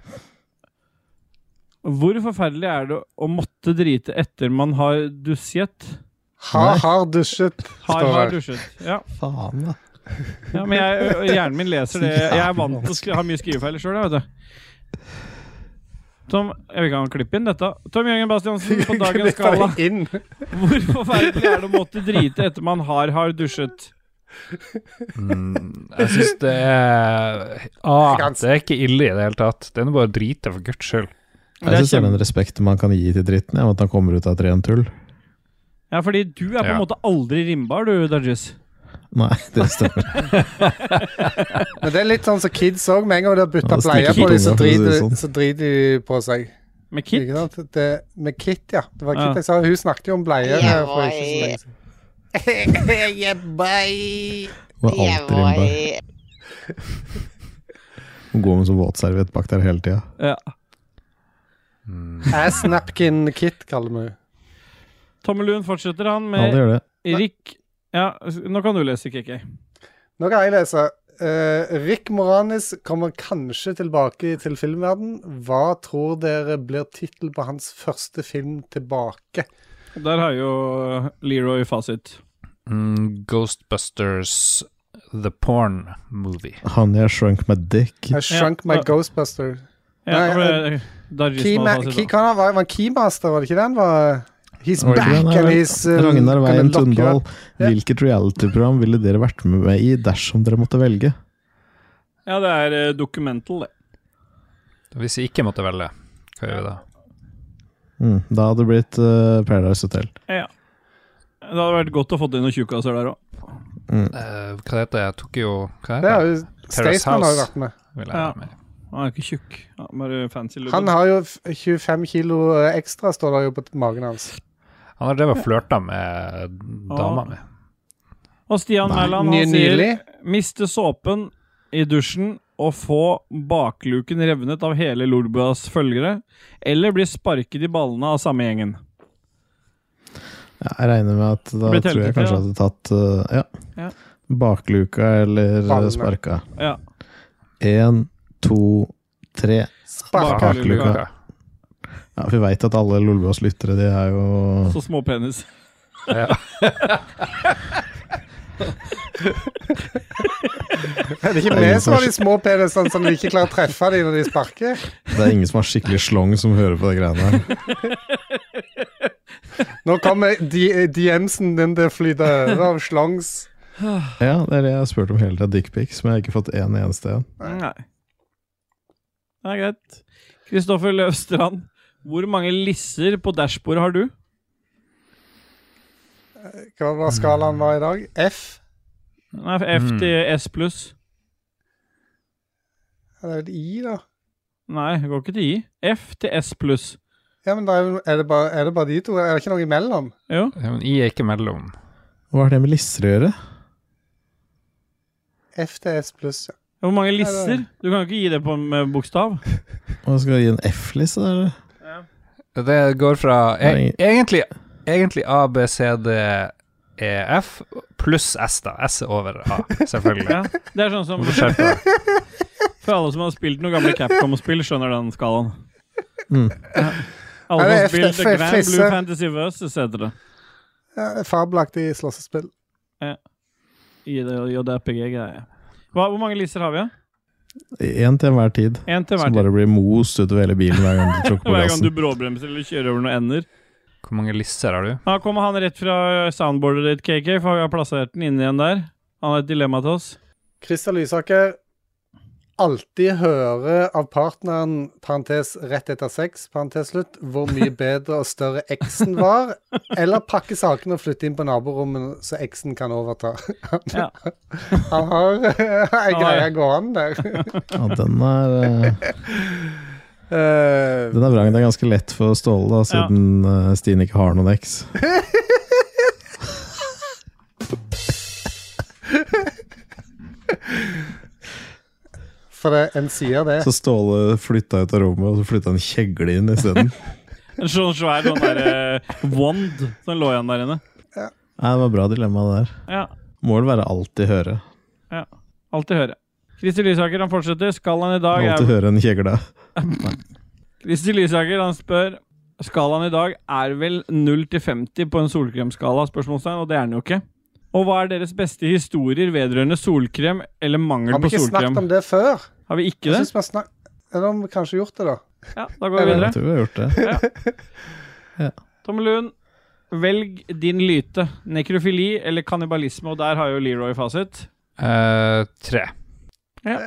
Hvor forferdelig er det å måtte drite etter man har dusjet? Har, har dusjet. Har, har dusjet, ja. Faen da. Ja, men jeg, hjernen min leser det. Jeg er vant til å ha mye skrivefeil selv, vet du. Tom, jeg vil ikke ha en klipp inn dette. Tom Jørgen Bastiansen på dagens skala. Hvor forferdelig er det å måtte drite etter man har, har dusjet? Mm, jeg synes det er ah, det er ikke ille i det hele tatt. Det er bare å drite for guds skyld. Jeg synes det er den respekten man kan gi til dritten, ja, at han kommer ut av et rent tull. Ja, fordi du er på en ja. måte aldri rimbar, du, Dajis. Nei, det stemmer. Men det er litt sånn som kids også, med en gang de har byttet bleier på dem, så driter, sånn. så driter de på seg. Med kit? Det, med kit, ja. Det var kit, ja. Jeg sa, hun snakket jo om bleier her for ikke så lenge siden. Yeah, boy. Hun er alltid rimbar. Hun går med så våtserviett bak der hele tiden. Ja. Mm. Ass napkin kit, kaller vi. Tommel Lund fortsetter han med ja, det gjør det. Rick. Ja, nå kan du lese, K K. Nå kan jeg lese. Uh, Rick Moranis kommer kanskje tilbake til filmverden. Hva tror dere blir titel på hans første film tilbake? Der har jo Leroy fasit. Mm, Ghostbusters The Porn Movie. Honey, I Shrunk My Dick. I Shrunk ja. My Ghostbuster. Ja, Nei, uh, Keyma- Key, kan han være, var en Keymaster, var det ikke den? Var... He's back and he's uh, Ragnar Veien Tundal, hvilket reality-program ville dere vært med i dersom dere måtte velge? Ja, det er uh, dokumental, det. Hvis jeg ikke måtte velge, hva gjør vi da? Mm, da hadde det blitt uh, Paradise Hotel. Ja. Det hadde vært godt å få inn noen tjukkaser der også. Mm. Uh, hva heter det? Jeg tok jo... Hva heter det? Staysman har jo vært med. Vil jeg ja. være med. Han er ikke tjukk. Ja, bare fancy luden. Han har jo tjuefem kilo ekstra, står der jo på magen hans. Han har drevet og flørtet med dama mi. Og Stian Mæland, han sier miste såpen i dusjen og få bakluken revnet av hele Lolbuas følgere, eller bli sparket i ballene av samme gjengen. Ja, jeg regner med at da tror jeg kanskje ja. hadde tatt uh, ja. ja. bakluka eller ballene. Sparka. Ja. En, to, tre. Sparka. Bakluka. Ja, for vi vet at alle Lolbuas lyttere, de er jo... Så små penis. Ja. Er det ikke vi som har de små penisene som de ikke klarer å treffe de når de sparker? Det er ingen som har skikkelig slong som hører på det greiene her. Nå kommer D M-sen din til å flyte av slongs. Ja, det er det jeg har spurt om hele tiden, dickpics, men jeg har ikke fått en eneste en. Nei. Det er greit. Kristoffer Løvstrand, hvor mange lisser på dashbordet har du? Hva var skalaen var i dag? F? Nei, F til S pluss. Det er vel I da? Nei, det går ikke til I. F til S pluss. Ja, men da er, er, det bare, er det bare de to? Er det ikke noe imellom? Jo. Ja, men I er ikke mellom. Hva har det med lisser å gjøre? F til S pluss, ja. Hvor mange lisser? Du kan ikke gi det på med bokstav. Hva skal jeg gi en F-lisse der? Ja. Det går fra e egentlig, egentlig A, B, C, D, E, F pluss S da. S over A, selvfølgelig. Ja, det er sånn som for alle som har spilt noen gamle Capcom-spill skjønner den skalaen. Mm. Ja. Alle som har spilt The Grand Blue Fantasy Versus heter det. Ja, fabelaktig slåssespill. Ja. I det J R P G-greier. Hva, hvor mange lisser har vi, da? En til hver tid. En til hver som tid. bare blir most utover hele bilen hver gang du tråkker på gassen. Hver gang du bråbremser eller kjører over noen ender. Hvor mange lisser har du? Da kommer han rett fra soundboardet ditt, K K, for vi har plassert den inn igjen der. Han har et dilemma til oss. Christer Lysaker, alltid høre av partneren, parentes rett etter sex, parentes slutt, hvor mye bedre og større eksen var, eller pakke sakene og flytte inn på naborommet så eksen kan overta. Ja. Han har en greie gående der. Ja, den er uh, Den er vrang. Det er ganske lett for Ståle, da, siden uh, Stine ikke har noen eks. For det, en sier det. Så Ståle flytta ut av rommet, og så flytta han kjegle inn i stedet. En sånn svær sånn der uh, wand som lå igjen der inne. Ja. Nei, det var bra dilemma det der. Ja. Må vel være alltid høre. Ja, alltid høre. Kristi Lysaker, han fortsetter. Skal han i dag... Alltid er... høre en kjegle. Kristi Lysaker, han spør... Skal han i dag er vel null til femti på en solkremskala, spørsmålstegn, og det er han jo ikke. Og hva er deres beste historier vedrørende solkrem eller mangel på solkrem? Har vi ikke snakket om det før? Har vi ikke det? Jeg synes vi har snakket... Eller har vi kanskje gjort det da? Ja, da går vi videre. Jeg tror vi har gjort det. Ja. Ja. Tom Lund, velg din lyte. Nekrofili eller kannibalisme, og der har jo Leroy fasit. Uh, tre. Ja.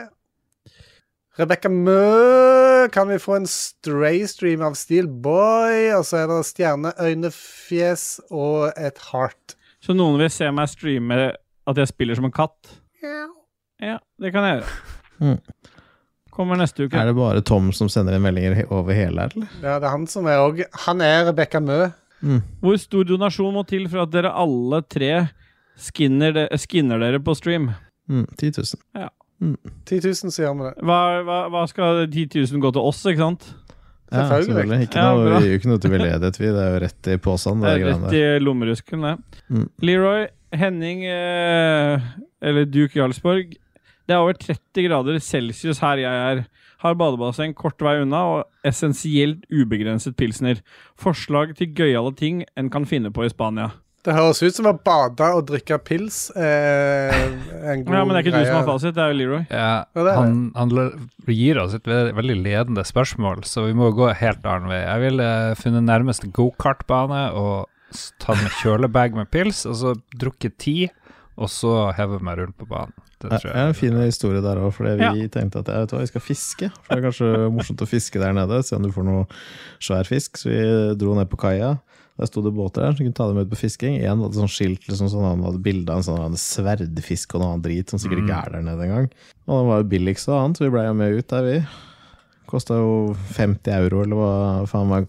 Rebecca Mø, kan vi få en stray-stream av Steel Boy? Og så er det stjerne, øynefjes og et heart. Så noen vil se meg streame at jeg spiller som en katt? Ja. Ja, det kan jeg gjøre. Mm. Kommer neste uke. Er det bare Tom som sender inn meldinger over hele her, eller? Ja, det er han som er også. Han er Rebecca Mø. Mm. Hvor stor donasjon må til for at dere alle tre skinner, de, skinner dere på stream? Mm, ti tusen. Ja. Mm. ti tusen sier vi det. Hva, hva, hva skal ti tusen gå til oss, ikke sant? Ja, selvfølgelig. Ikke Ja, noe, bra. vi gjør ikke noe til veldedighet, vi. Det er jo rett i påsen. Det er rett i lommerusken, det. Mm. Leroy, Henning, eh, eller Duke Jarlsborg. Det er over tretti grader Celsius her jeg er. Har badebasseng kort vei unna og essensielt ubegrenset pilsner. Forslag til gøyale ting en kan finne på i Spania. Det høres ut som å bade og drikke pils. Eh, en god Ja, men det er ikke greie. du som har fasit, det er jo Leroy. Ja, Ja, det er han, han le- gir oss et ve- veldig ledende spørsmål, så vi må gå helt annen vei. Jeg ville funnet nærmeste go-kart-bane og s- tatt med kjølebag med pils, og så drukket ti, og så hevet meg rundt på banen. Det Det tror er en jeg. fin historie der også, fordi vi Ja. tenkte at jeg vet hva, vi skal fiske. For det er kanskje morsomt å fiske der nede, se om du får noe svær fisk. Så vi dro ned på kaia. Der stod det båter der, så vi kunne ta dem ut på fisking. En hadde sånn skilt, liksom, sånn, han hadde bilde av en sånn en sverdfisk og noe annet drit, som sikkert ikke er der nede en gang. Og den var jo billigst og annet, så vi ble jo med ut der, vi. Kostet jo femti euro, eller hva faen var.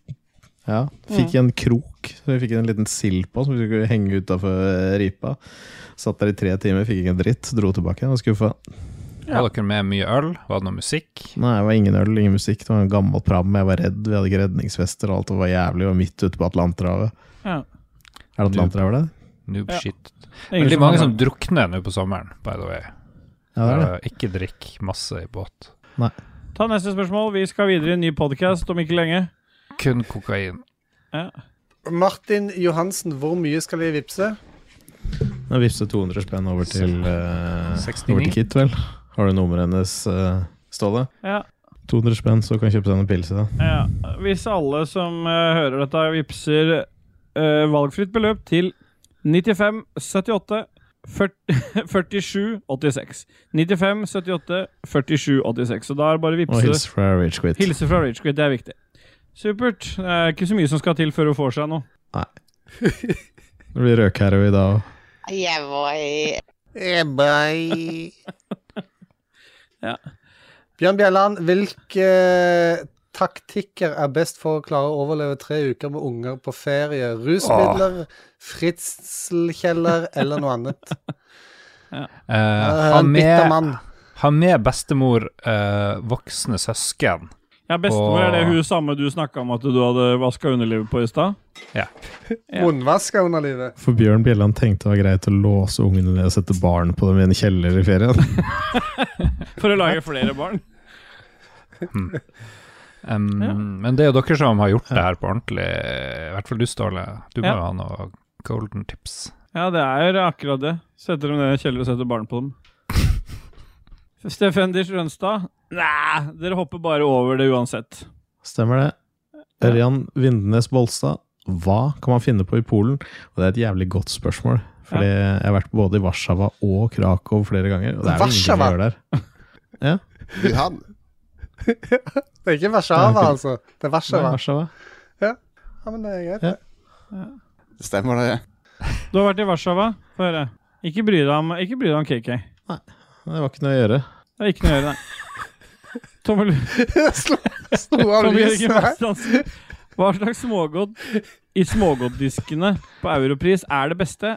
Ja, fikk en krok, så vi fikk en liten sild på, som vi skulle henge utenfor ripa. Satt der i tre timer, fikk ikke en dritt, dro tilbake og skuffa. Var dere med mye øl? Var det noe musikk? Nei, det var ingen øl, ingen musikk. Det var en gammel pram, jeg var redd. Vi hadde ikke redningsvester og alt, det var jævlig. Vi var midt ute på Atlanterhavet. Ja. Er det Atlanterhavet der? Noob Ja. shit. Det er ingen Veldig som mange har- som drukner nå på sommeren, by the way. Ja, det er det. Uh, ikke drikk masse i båt. Ta neste spørsmål. Vi skal videre i en ny podcast om ikke lenge. Kun kokain. Ja. Martin Johansen, hvor mye skal jeg vippse? Nå vipset to hundre spenn over til, uh, sekstini. over til Kit, vel. Har du nummeret hennes, uh, Ståle? Ja. to hundre spenn, så kan jeg kjøpe seg en pils i det. Ja. Hvis alle som uh, hører dette vipser uh, valgfritt beløp til nittifem syttiåtte førtisju åttiseks. nittifem syttiåtte førtisju åttiseks. Så da er det bare Og vipse. hils fra Rage Quit. Hilse fra Ragequit, det er viktig. Supert. Det er ikke så mye som skal til før hun får seg noe. Det blir røkherre i dag. Yeah, boy. Yeah, boy. Ja. Bjørn Bjelland, hvilke taktikker er best for å klare å overleve tre uker med unger på ferie? Rusmidler, fritzelkjeller eller noe annet? Uh, Uh, ha, en bitter med, mann. ha med bestemor, uh, voksne søsken. Ja, bestemor Og- er det hun samme du snakket om at du hadde vasket underlivet på i sted? Ja. Vondvaska under livet. For Bjørn Bjelland tenkte det var greit å låse ungene ned og sette barn på dem i en kjeller i ferien. For å lage flere barn. Hmm. Um, Ja. Men det er jo dere som har gjort det her på ordentlig. I hvert fall du, Ståle. Du må Ja. jo ha noe golden tips. Ja, det er akkurat det. Setter dem ned i en kjeller og setter barn på dem. Steffen Dish Rønstad? Nei, dere hopper bare over det uansett. Stemmer det. Ørjan Vindenes Bolstad, hva kan man finne på i Polen? Og det er et jævlig godt spørsmål. Fordi jeg har vært både i Warszawa og Krakow flere ganger. Og det er jo ingenting å Warszawa? gjøre der. Ja, Wuhan. Det er ikke Warszawa, altså. Det er Warszawa. Warszawa. Ja. ja, men det er greit. Ja. Ja. Det stemmer det. Du har vært i Warszawa? Få høre. Ikke bry deg om, ikke bry deg om K K. Nei, det var ikke noe å gjøre. Det er ikke noe å gjøre, nei. Tommel... Slo, slo av lyset. Hva slags smågodt i smågodtdiskene på Europris er det beste?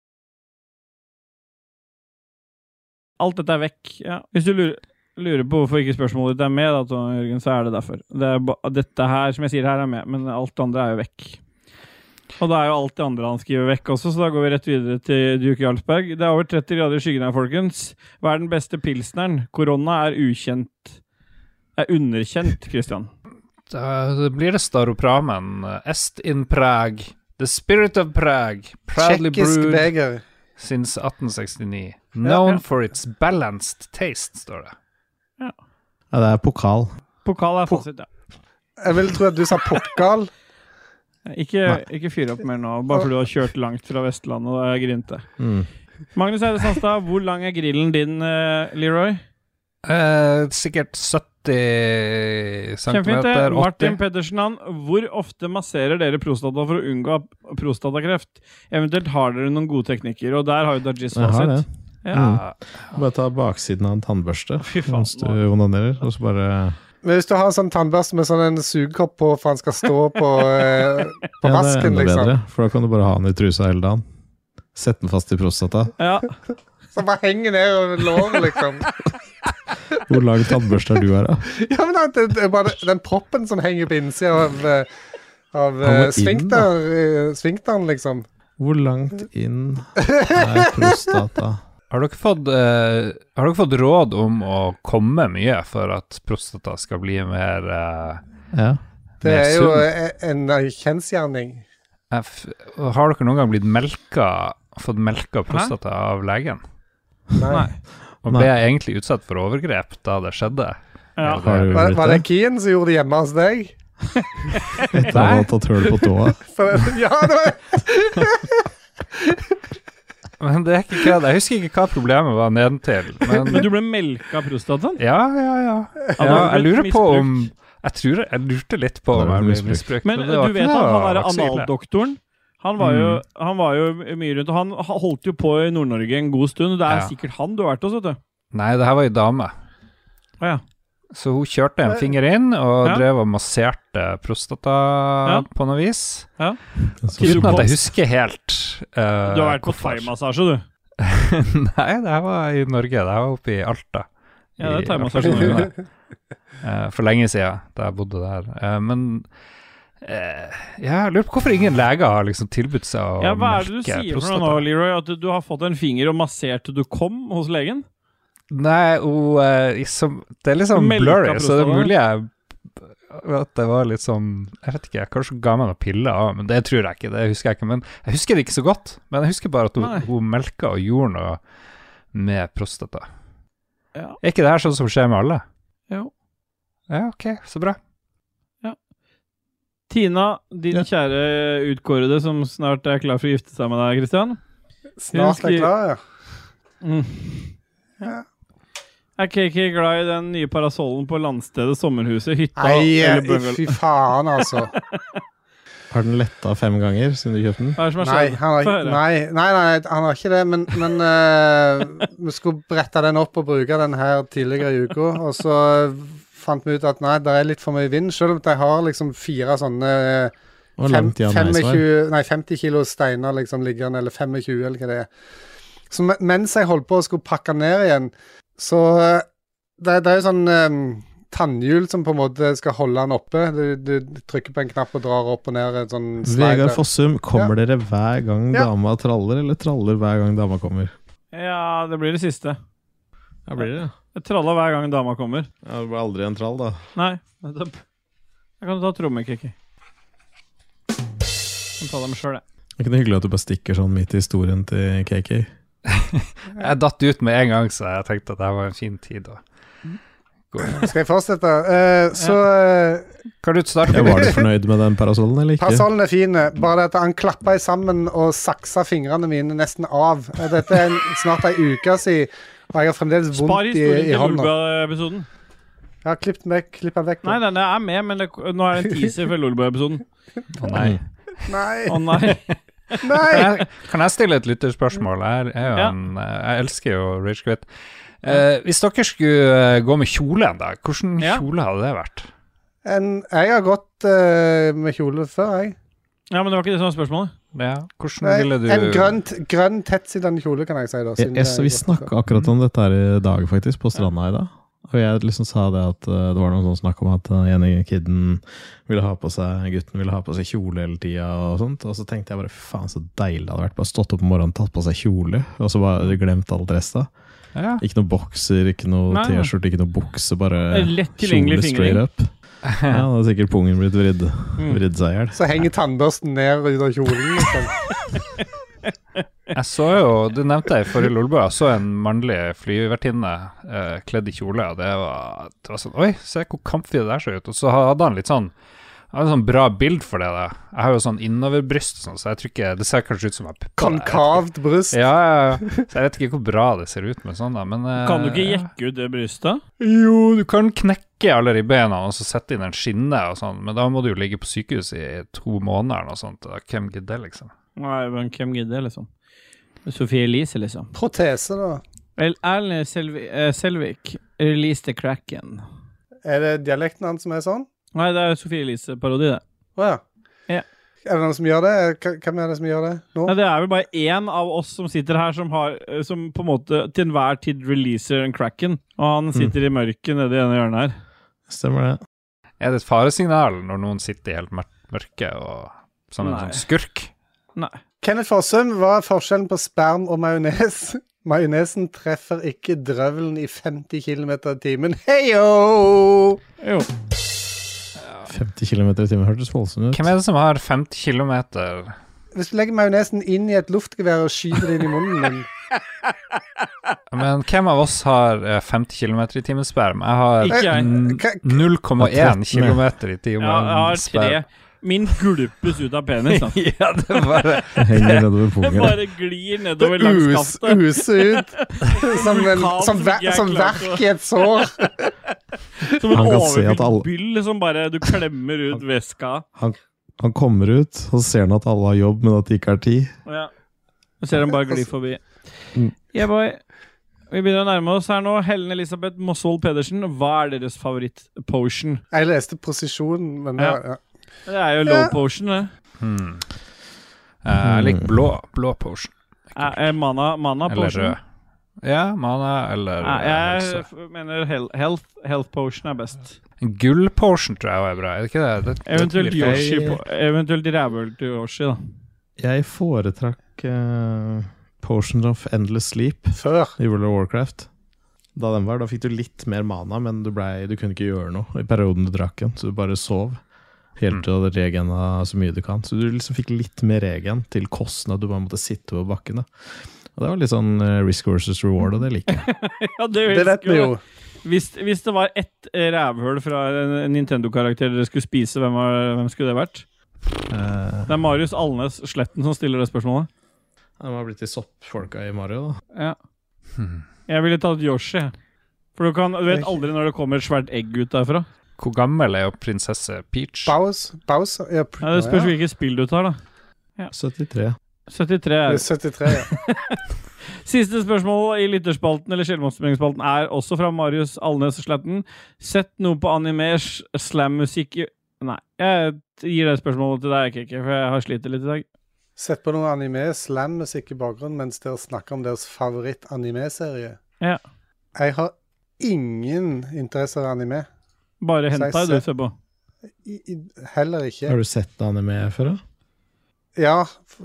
Alt dette er vekk. Ja. Hvis du lurer, lurer på hvorfor ikke spørsmålet ditt er med, da, Tom Jørgen, så er det derfor. Det er ba, dette her, som jeg sier her, er med, men alt andre er jo vekk. Og det er jo alt det andre han skriver vekk også, så da går vi rett videre til Duke Jarlsberg. Det er over tretti grader i skyggen her, folkens. Hva er den beste pilsneren? Korona er ukjent. Er underkjent, Christian. Da blir det Staropramen. Est in Prague. The spirit of Prague. Proudly Tjekkisk brewed beger. since atten sekstini. Known Ja, ja. for its balanced taste, står det. Ja. Ja, det er pokal. Pokal er fasit, ja. Jeg vil tro at du sa pokal. Ikke, ikke fyr opp mer nå, bare fordi du har kjørt langt fra Vestlandet og er grinte. Mm. Magnus Eide Sandstad, hvor lang er grillen din, uh, Leroy? Eh, sikkert sytti Kjempefint centimeter, det. Martin åtti. Pedersen, han, hvor ofte masserer dere prostata for å unngå prostatakreft? Eventuelt har dere noen gode teknikker, og der har jo Dajis Jeg har det. fasit. Ja. Ja. Bare ta baksiden av en tannbørste Fy faen, mens du onanerer, og så bare Men hvis du har en sånn tannbørste med sånn en sugekopp på for han skal stå på, eh, på Ja, det er vasken, enda liksom. bedre, for da kan du bare ha den i trusa hele dagen. Sette den fast i prostata. Ja. Så bare henger ned over låret, liksom. Hvor lang tannbørste er du her, da? Ja, men det, det er bare den proppen som henger på innsida av, eh, av Kommer eh, inn, sfinkter, eh, sfinkteren, liksom. Hvor langt inn er prostata? Har dere, fått, eh, har dere fått råd om å komme mye for at prostata skal bli mer eh, Ja. Det mer er jo sunn? eh, en eh, kjensgjerning. Jeg f- Har dere noen gang blitt melka, fått melka prostata av legen? Nei. Og ble jeg egentlig utsatt for overgrep da det skjedde? Ja. Har du Var, blitt var det det? Kien som gjorde det hjemme hos deg? Etter å ha tatt høl på tåa? For, ja, det var Men det er ikke kødd. Jeg husker ikke hva problemet var nedentil. Men, Men du ble melka av prostataen? ja, ja, ja. Ja, ja det jeg lurer ble på misbrukt. om Jeg tror jeg lurte litt på Det om ble jeg ble misbrukt. misbrukt. Men det du var vet ikke at han noe er vaksine. analdoktoren. Han var, jo, Mm. han var jo mye rundt, og han holdt jo på i Nord-Norge en god stund. Det er Ja. sikkert han du har vært hos, vet du. Nei, det her var ei dame. Å ja. Så hun kjørte en finger inn og Ja. drev og masserte prostata Ja. på noe vis. Så Uten at jeg husker helt uh, Du har vært på hvorfor. thaimassasje, du. Nei, det her var i Norge. Det her var oppe i Alta. Ja, det er I- thaimassasje. i hvert fall Eh, For lenge siden, da jeg bodde der. Eh, men eh, ja, jeg lurer på hvorfor ingen leger har liksom tilbudt seg å Ja, hva er det du melke sier for prostata. noe nå, Leroy? At du, du har fått en finger og massert til du kom hos legen? Nei, hun eh, som, det er litt sånn Melka blurry, så det er prostata? mulig jeg at det var litt sånn Jeg vet ikke, kanskje ga meg noen piller av, men det tror jeg ikke. Det husker jeg ikke. Men jeg husker det ikke så godt. Men jeg husker bare at hun, Nei. hun melka og gjorde noe med prostata. Ja. Er ikke det her sånn som skjer med alle? Jo. Ja, ok, så bra. Tina, din Ja. kjære utkårede som snart er klar for å gifte seg med deg, Christian. snart er klar, ja. Mm. Ja. Er K K glad i den nye parasollen på landstedet, sommerhuset, hytta Nei, eller eh, bungalow? fy faen, altså. Har den letta fem ganger siden du kjøpte den? Hva er det som har Nei, skjedd? han har, Få ikke- høre. nei, nei, nei, han har ikke det, men, men eh, vi skulle brette den opp og bruke den her tidligere i uka, og så fant vi ut at nei, det er litt for mye vind, selv om jeg har liksom fire sånne Og fem, langt Jan Eisvær. tjuefem, nei, femti kilo steiner liksom liggende, eller tjuefem, eller hva det er. Så me- mens jeg holdt på å skulle pakke ned igjen, så eh, det, det er jo sånn eh, tannhjul som på en måte skal holde den oppe. Du, du trykker på en knapp og drar opp og ned en sånn slider. Vegard Fossum, kommer dere hver gang Ja. dama traller, eller traller hver gang dama kommer? Ja, det blir det siste. Ja, blir det det? Jeg traller hver gang dama kommer. Ja, det blir aldri en trall, da. Nei, nettopp. Jeg kan ta tromme, K K. Jeg kan ta dem selv, jeg. Det er ikke noe hyggelig at du bare stikker sånn midt i historien til K K. Jeg datt ut med en gang, så jeg tenkte at det her var en fin tid. Og Skal jeg fortsette? Eh, så eh, kan du starte Ja, på var du fornøyd med den parasollen, eller ikke? parasollen er fin, bare det at han klappa i sammen og saksa fingrene mine nesten av. Eh, Dette er en, snart ei uke siden, og jeg har fremdeles Spar vondt i, historien i til hånda. Lolbua-episoden. Jeg har klippet vekk, klippet vekk. Nei, den er med, men det, nå er det en teaser for Lolbua-episoden. Å nei. Nei. Å nei. Nei. Kan jeg, kan jeg stille et lytterspørsmål? Jeg, er jo Ja. en, jeg elsker jo Rage Quit. Eh, hvis dere skulle eh, gå med kjole en dag, hvordan Ja. kjole hadde det vært? En, jeg har gått uh, med kjole før, jeg. Ja, men det var ikke det som var spørsmålet. Ja, hvordan Nei, ville du En grønn, grønn tettsittende kjole, kan jeg si. da. Jeg, siden jeg, det så er vi godt snakket før. akkurat om dette her i dag, faktisk, på stranda i dag. Og jeg liksom sa det at uh, det var noen sånn snakk om at uh, ene kidden ville ha på seg, gutten ville ha på seg kjole hele tida og sånt. Og så tenkte jeg bare, faen så deilig det hadde vært. Bare stått opp om morgenen, tatt på seg kjole, og så bare glemt alt resten. Ja. Ikke noe bokser, ikke noe Nei, nei. T-skjorte, ikke noe bukse, bare Lett tilgjengelig kjole straight fingring. up. Ja, da hadde sikkert pungen blitt vridd, Mm. vridd seg i hjel. Så henger tannbørsten ned ut av kjolen. Liksom. Jeg så jo, du nevnte i forrige Lolbua, jeg så en mannlig flyvertinne eh, kledd i kjole, og det var, det var sånn, oi, se hvor kampfri det der ser ut. Og så hadde han litt sånn, han hadde sånn bra bild for det da. Jeg har jo sånn innoverbryst, sånn, så jeg tror ikke, det ser kanskje ut som en puppa. Konkavt bryst. Ja, ja, ja. Så jeg vet ikke hvor bra det ser ut med sånn da, men... eh, Kan du ikke jekke ut det brystet? Jo, du kan knekke alle ribbeina og så sette inn en skinne og sånn, men da må du jo ligge på sykehus i to måneder eller noe sånt, da. Hvem gidder det, liksom? Nei, men hvem gidder, liksom? Sofie Elise, liksom. Protese, da. Vel, Erlend Selvik, eh, Selvik release the Kraken. Er det dialekten hans som er sånn? Nei, det er Sofie Elise-parodi, det. Å ja. Ja. Er det noen som gjør det? Hva- Hvem er det som gjør det nå? Nei, det er vel bare én av oss som sitter her som har eh, Som på en måte til enhver tid releaser en Kraken. Og han sitter i mørket nede i ene hjørnet her. Stemmer det. Er det et faresignal når noen sitter i helt mør- mørke og som en Nei. sånn skurk? Nei. Kenneth Fossum, hva er forskjellen på sperm og majones? Majonesen treffer ikke drøvelen i femti kilometer i timen. Heyo! Jo. femti kilometer i timen hørtes voldsomt ut. Hvem er det som har femti kilometer? Hvis du legger majonesen inn i et luftgevær og skyter det inn i munnen din. Men hvem av oss har eh, femti kilometer i timen sperm? Jeg har Ikke jeg. n- Hva- null komma én kilometer i timen Ja, jeg har tre. sperm. Min gulpes ut av penis, da. Ja, det er bare Jeg henger nedover Det pungen. bare glir nedover langs Us, skaftet. user ut som, en, Vulkan som, som ver, ikke er som klar verk for- i et sår. Som en Han kan se at overfylt alle- byll som bare du klemmer ut væska. Han kommer ut, og så ser han at alle har jobb, men at det ikke er tid. Ja. Så ser han bare gli forbi. Mm. Yeah, boy. Vi begynner å nærme oss her nå. Helen Elisabeth Mosvold Pedersen, hva er deres favoritt-potion? Jeg leste posisjonen, men det, Ja. ja. Det er jo low potion, det. hmm. Eh, Jeg liker blå, blå potion. Er, er mana, mana Eller potion? rød. Ja, mana eller Nei, jeg helse. f- mener hel- health, health potion er best. En gull potion tror jeg også er bra. Er det ikke det? det, det Eventuelt blir feil. Yoshi, po- eventuelt rævøl til Yoshi, da. Jeg foretrakk uh, Potion of Endless Sleep Før. i World of Warcraft. Da den var, da fikk du litt mer mana, men du, ble, du kunne ikke gjøre noe i perioden du drakk den, så du bare sov. Helt til du regena så mye du kan. Så du liksom fikk litt mer regen til kosten at du bare måtte sitte på bakken. Da. Og det var litt sånn uh, risk versus reward, og det liker jeg. Ja, det, Det vet vi jo. Hvis, hvis det var ett rævhøl fra en Nintendo-karakter dere skulle spise, hvem, var, hvem skulle det vært? Uh, Det er Marius Alnes Sletten som stiller det spørsmålet. de har blitt de soppfolka i Mario, da. Ja. Hmm. Jeg ville tatt Yoshi. For du, kan, du vet aldri når det kommer et svært egg ut derfra. Hvor gammel er jo prinsesse Peach? Baus, Baus ja, pr- Ja, det spørs ja. hvilket spill du tar, da. syttitre. syttitre Det er er syttitre, ja. Siste spørsmål i lytterspalten eller Skjellmonsterspringspalten er også fra Marius Alnes Sletten. Sett noe på animers slam-musikk i Nei, jeg gir det spørsmålet til deg, Kiki, for jeg har slitt litt i dag. Sett på noe anime, slam-musikk i bakgrunnen mens dere snakker om deres favoritt-anime-serie. Ja. Jeg har ingen interesse av anime. Bare Så jeg hentai du ser- ser på. I, i, heller ikke. Har du sett anime før, da? Ja, f-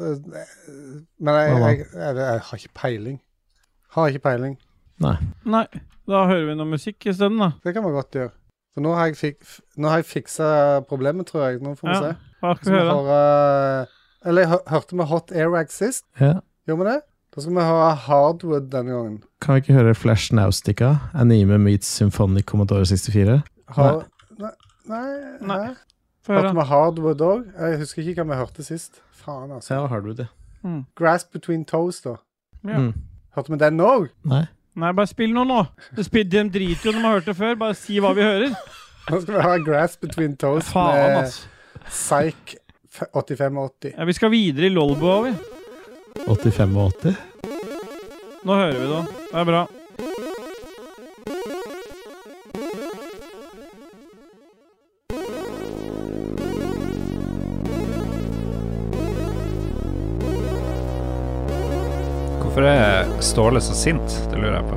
men jeg, Hva da? jeg, jeg, jeg har ikke peiling. Har ikke peiling. Nei. Nei, da hører vi noe musikk i stedet, da. Det kan man godt gjøre. For nå har jeg, fik, f- nå har jeg fiksa problemet, tror jeg. Nå får vi Ja, se. hva Så skal vi vi høre? høre, eller hø- hørte vi Hot Airrag sist? Ja. Gjorde vi det? Da skal vi ha Hardwood denne gangen. Kan vi ikke høre Flash Naustica? Anime meets Symphonic Commodore sekstifire? Har, nei. Nei, Nei. nei. Få Hørte høre. vi Hardwood òg? Jeg husker ikke hva vi hørte sist. Faen, altså. Ja, Hardwood, ja. Mm. Grass Between Toes, da. Ja. Mm. Hørte vi den òg? Nei. Nei, bare spill noe nå. De, spil, de driter jo når man har hørt det før. Bare si hva vi hører. Nå skal vi ha Grass Between Toes Faen, med altså. Psych åttifem åtti. Ja, vi skal videre i Lolbo, vi. åttifem åtti? Nå hører vi det. Det er bra. Hvorfor er Ståle så sint? Det lurer jeg på.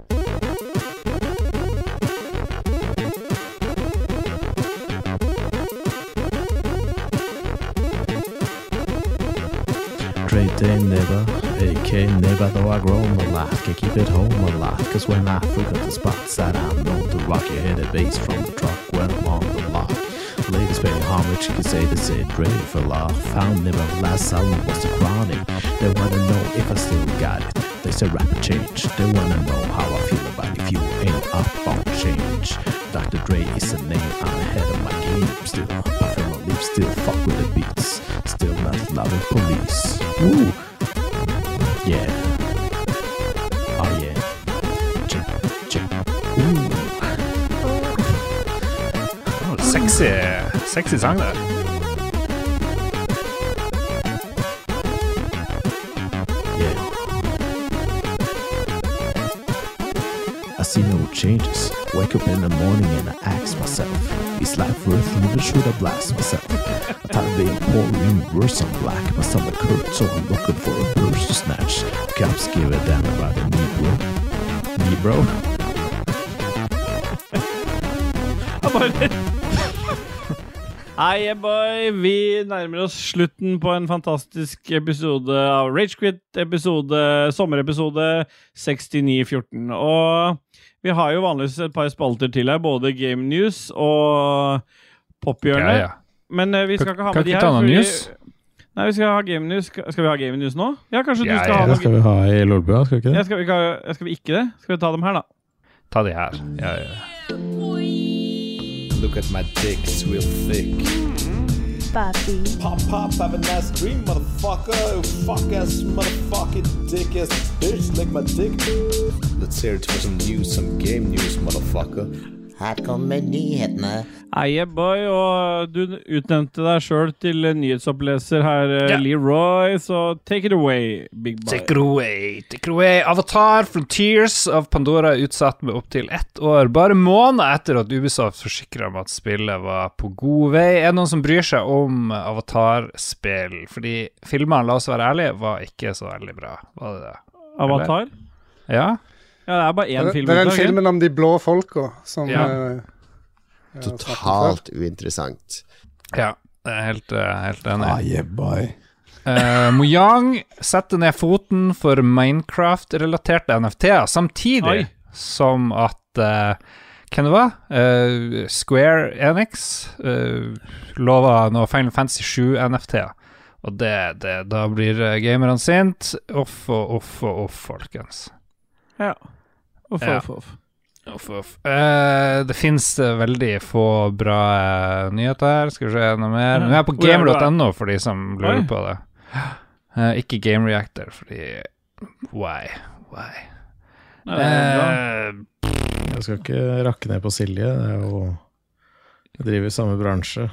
Great day, neighbor, A K neighbor, though I grown a lot, can keep it home a lot, cause when I forgot the spots that I know to rock your head at bass from the truck when I'm on the block. Ladies paying homage, you can say they say Dre for love. Found never last album was the chronic. They wanna know if I still got it. They say rapid change. They wanna know how I feel about if you ain't up on change. Doctor Dre is a name, I'm ahead of my game. Still, I feel my lips still fuck with the beats. Still not loving police. Woo! Yeah. Oh yeah. Check, check. Ooh. Sexy, sexy sang der. Yeah. I see no changes. Wake up in the morning and I ask myself, is life worth living? Should I blast myself? I thought being poor in worse on black. My stomach hurts, so I'm looking for a burst to snatch. Cops give a damn about a knee, bro. Knee, bro. Jeg bare... Hei, boy. Vi nærmer oss slutten på en fantastisk episode av Rage Quit, episode, sommerepisode sekstini fjorten. Og vi har jo vanligvis et par spalter til her, både Game News og Pophjørnet. Ja, ja. Men uh, vi skal ikke ha kan med de ikke her. ta noen fordi... news? Nei, vi skal ha Game News. Skal vi ha Game News nå? Ja, kanskje Ja, du skal ja, ha Det noe... skal vi ha i Lolbua, skal vi ikke Ja, det? skal vi, ikke, skal vi ikke det? Skal vi ta dem her, da? Ta de her. Ja, ja. Look at my dick, it's real thick. Papi. Pop, pop, have a nice dream, motherfucker. Fuck ass, motherfucking dick ass bitch, lick my dick. Let's hear it for some news, some game news, motherfucker. Her kommer nyhetene. Eie boy, og du utnevnte deg selv til nyhetsoppleser her, Ja. Leroy, så take it away, big boy. Take it away, take it away. Avatar Frontiers av Pandora er utsatt med opp til ett år, bare måneder etter at Ubisoft forsikret om at spillet var på god vei. Er det noen som bryr seg om Avatar-spill? Fordi filmene, la oss være ærlige, var ikke så veldig bra. Var det det? Avatar? Eller? Ja? Ja, det er bare én Det, film. det er den ute, ikke? filmen om de blå folka som Ja. eh, jeg har snakket om Totalt uinteressant. Ja, jeg er helt, eh, helt enig. Ah, yeah, boy. Uh, Mojang setter ned foten for Minecraft-relaterte N F T-er, samtidig Oi. som at uh, hvem det var? Uh, Square Enix uh, lover noe Final Fantasy sju N F T-er. Og det, det, da blir uh, gamerne sint. Uff og uff og uff, folkens. Ja. Uff, Ja. uff, uff. Uff, uff. Uh, det finnes uh, veldig få bra uh, nyheter her. Skal vi se noe mer? Nå er jeg på Hvor er du gamer punktum no for de som lurer Oi. på det. Uh, ikke Game Reactor, fordi why? Why? Ja, det er bra. Uh, Jeg skal ikke rakke ned på Silje, det er jo... Jeg driver i samme bransje.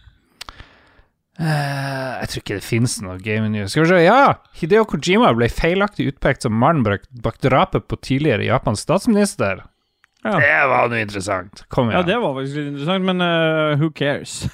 uh, jeg tror ikke det finnes noe game news. Skal vi se, ja! Hideo Kojima ble feilaktig utpekt som mannen bak, bak drapet på tidligere japansk statsminister. Ja. Det var noe interessant. Kom igjen. Ja, det var faktisk litt interessant, men uh, who cares?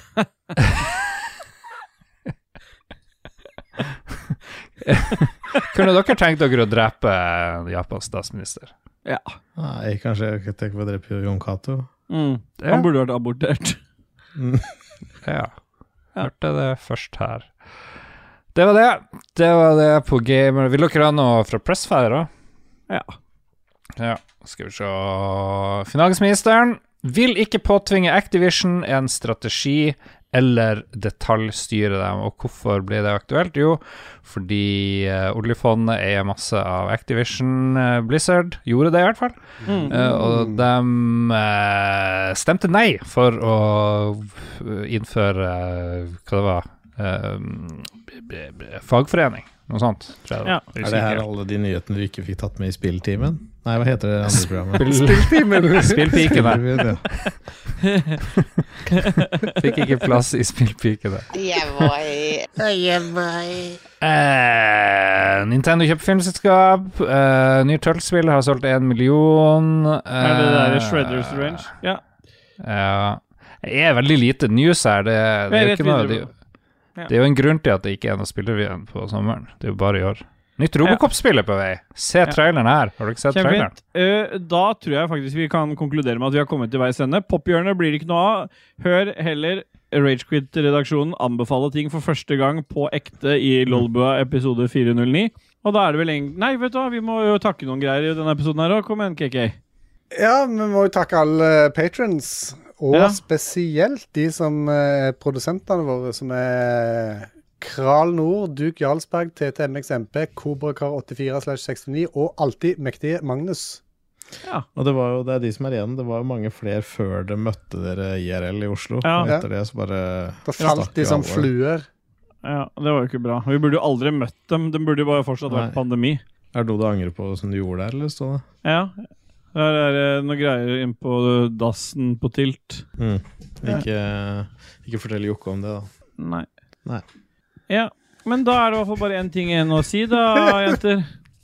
Kunne dere tenkt dere å drepe Japans statsminister? Ja. Nei, kanskje jeg tenker på å drepe Jon Kato. Mm. Ja. Han burde vært abortert. Mm. Ja. Hørte det først her. Det var det. Det var det på gamer. Vil dere ha noe fra Pressfire da? Ja. Ja, skal vi se. Finansministeren vil ikke påtvinge Activision en strategi eller detaljstyre dem. Og hvorfor blir det aktuelt? Jo, fordi uh, oljefondet eier masse av Activision. uh, Blizzard gjorde det i hvert fall. Mm. Uh, og de uh, stemte nei for å innføre uh, hva det var uh, b- b- b- fagforening. Noe sånt, tror jeg. Ja. Det Er det her alle de nyhetene du ikke fikk tatt med i spilltimen? Nei, hva heter det andre programmet? Spilltimen! Spillpikene. Ja. Fikk ikke plass i spillpikene. Yeah, boy. Yeah, boy. Eh, Nintendo kjøper filmselskap. Eh, nye Turtles-spill har solgt en million. Eh, Er det der Shredder's Range? Ja. Ja. Det er veldig lite news her. Det, det, er jo ikke noe, det, er jo- Ja. det er jo en grunn til at det ikke er noe spiller igjen på sommeren. Det er jo bare i år. Nytt Robocop-spill er på vei. Se traileren her. Har du ikke sett traileren? Kjempefint. Uh, da tror jeg faktisk vi kan konkludere med at vi har kommet til veis ende. Pophjørnet blir det ikke noe av. Hør heller Ragequit-redaksjonen anbefale ting for første gang på ekte i Lolbua episode fire null ni. Og da er det vel en... Nei, vet du hva, vi må jo takke noen greier i denne episoden her også. Kom igjen, K K. Ja, vi må jo takke alle patrons, og Ja. spesielt de som er produsentene våre, som er Kral Nord, Duke Jarlsberg, T T M X M P, Kobrakar åttifire slash sekstini og alltid mektige Magnus. Ja. Og det var jo det er de som er igjen. Det var jo mange flere før de møtte dere I R L i Oslo. Ja. Og etter det så bare Da falt de som fluer. Ja, det var jo ikke bra. Vi burde jo aldri møtt dem. De burde jo bare fortsatt vært Nei. pandemi. Er det noe du angrer på som du gjorde der, eller stå det? Ja. Der er det noen greier inn på dassen på Tilt. Mm. Ikke, ikke fortell Jokke om det, da. Nei. Nei. Ja, men da er det i hvert fall bare en ting igjen å si da, jenter.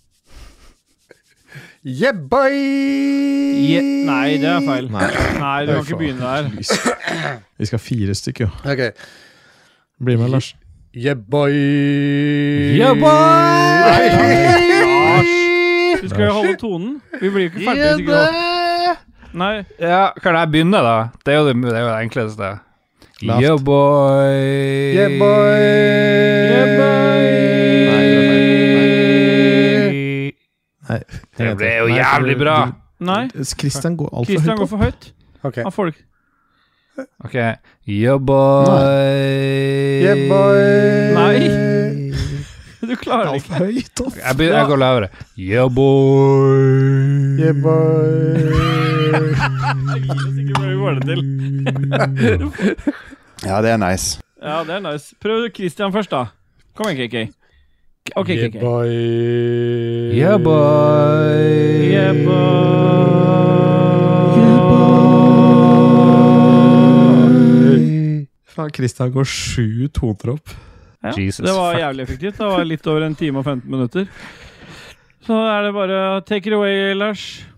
Yeah, boy! Je Nei, det er feil. Nei, Nei, du kan ikke begynne der. Vi skal, vi skal ha fire stykker, jo. Ok. Bli med, Lars. Yeah, boy! Yeah, boy! Lars, du skal jo holde tonen. Vi blir jo ikke ferdige hvis ikke nå. Nei. Ja, kan jeg begynne da? Det er jo det, det, er jo det enkleste. Lavt. Yeah, boy! Yeah, boy! Yeah, boy! Nei, det er feil. Nei. Det ble jo Nei, jævlig for- bra. Nei. du- Christian går altfor Kristian høyt går opp. for høyt. Ok. Han får det. Ok. Yeah, boy! Yeah, boy! Nei. Du klarer det ikke. Altfor høyt opp. Jeg, begynner, jeg går lavere. Yeah, boy! Yeah, boy! Gi oss ikke hva vi får det til. Ja, det er nice. Ja, det er nice. Prøv Kristian først da. Kom igjen, K K. Ok, K Yeah, K. boy! Yeah, boy! Yeah, Faen, Christian går sju toner opp. Ja, Jesus, det var fuck. jævlig effektivt. Det var litt over en time og femten minutter. Så er det bare take it away, Lars.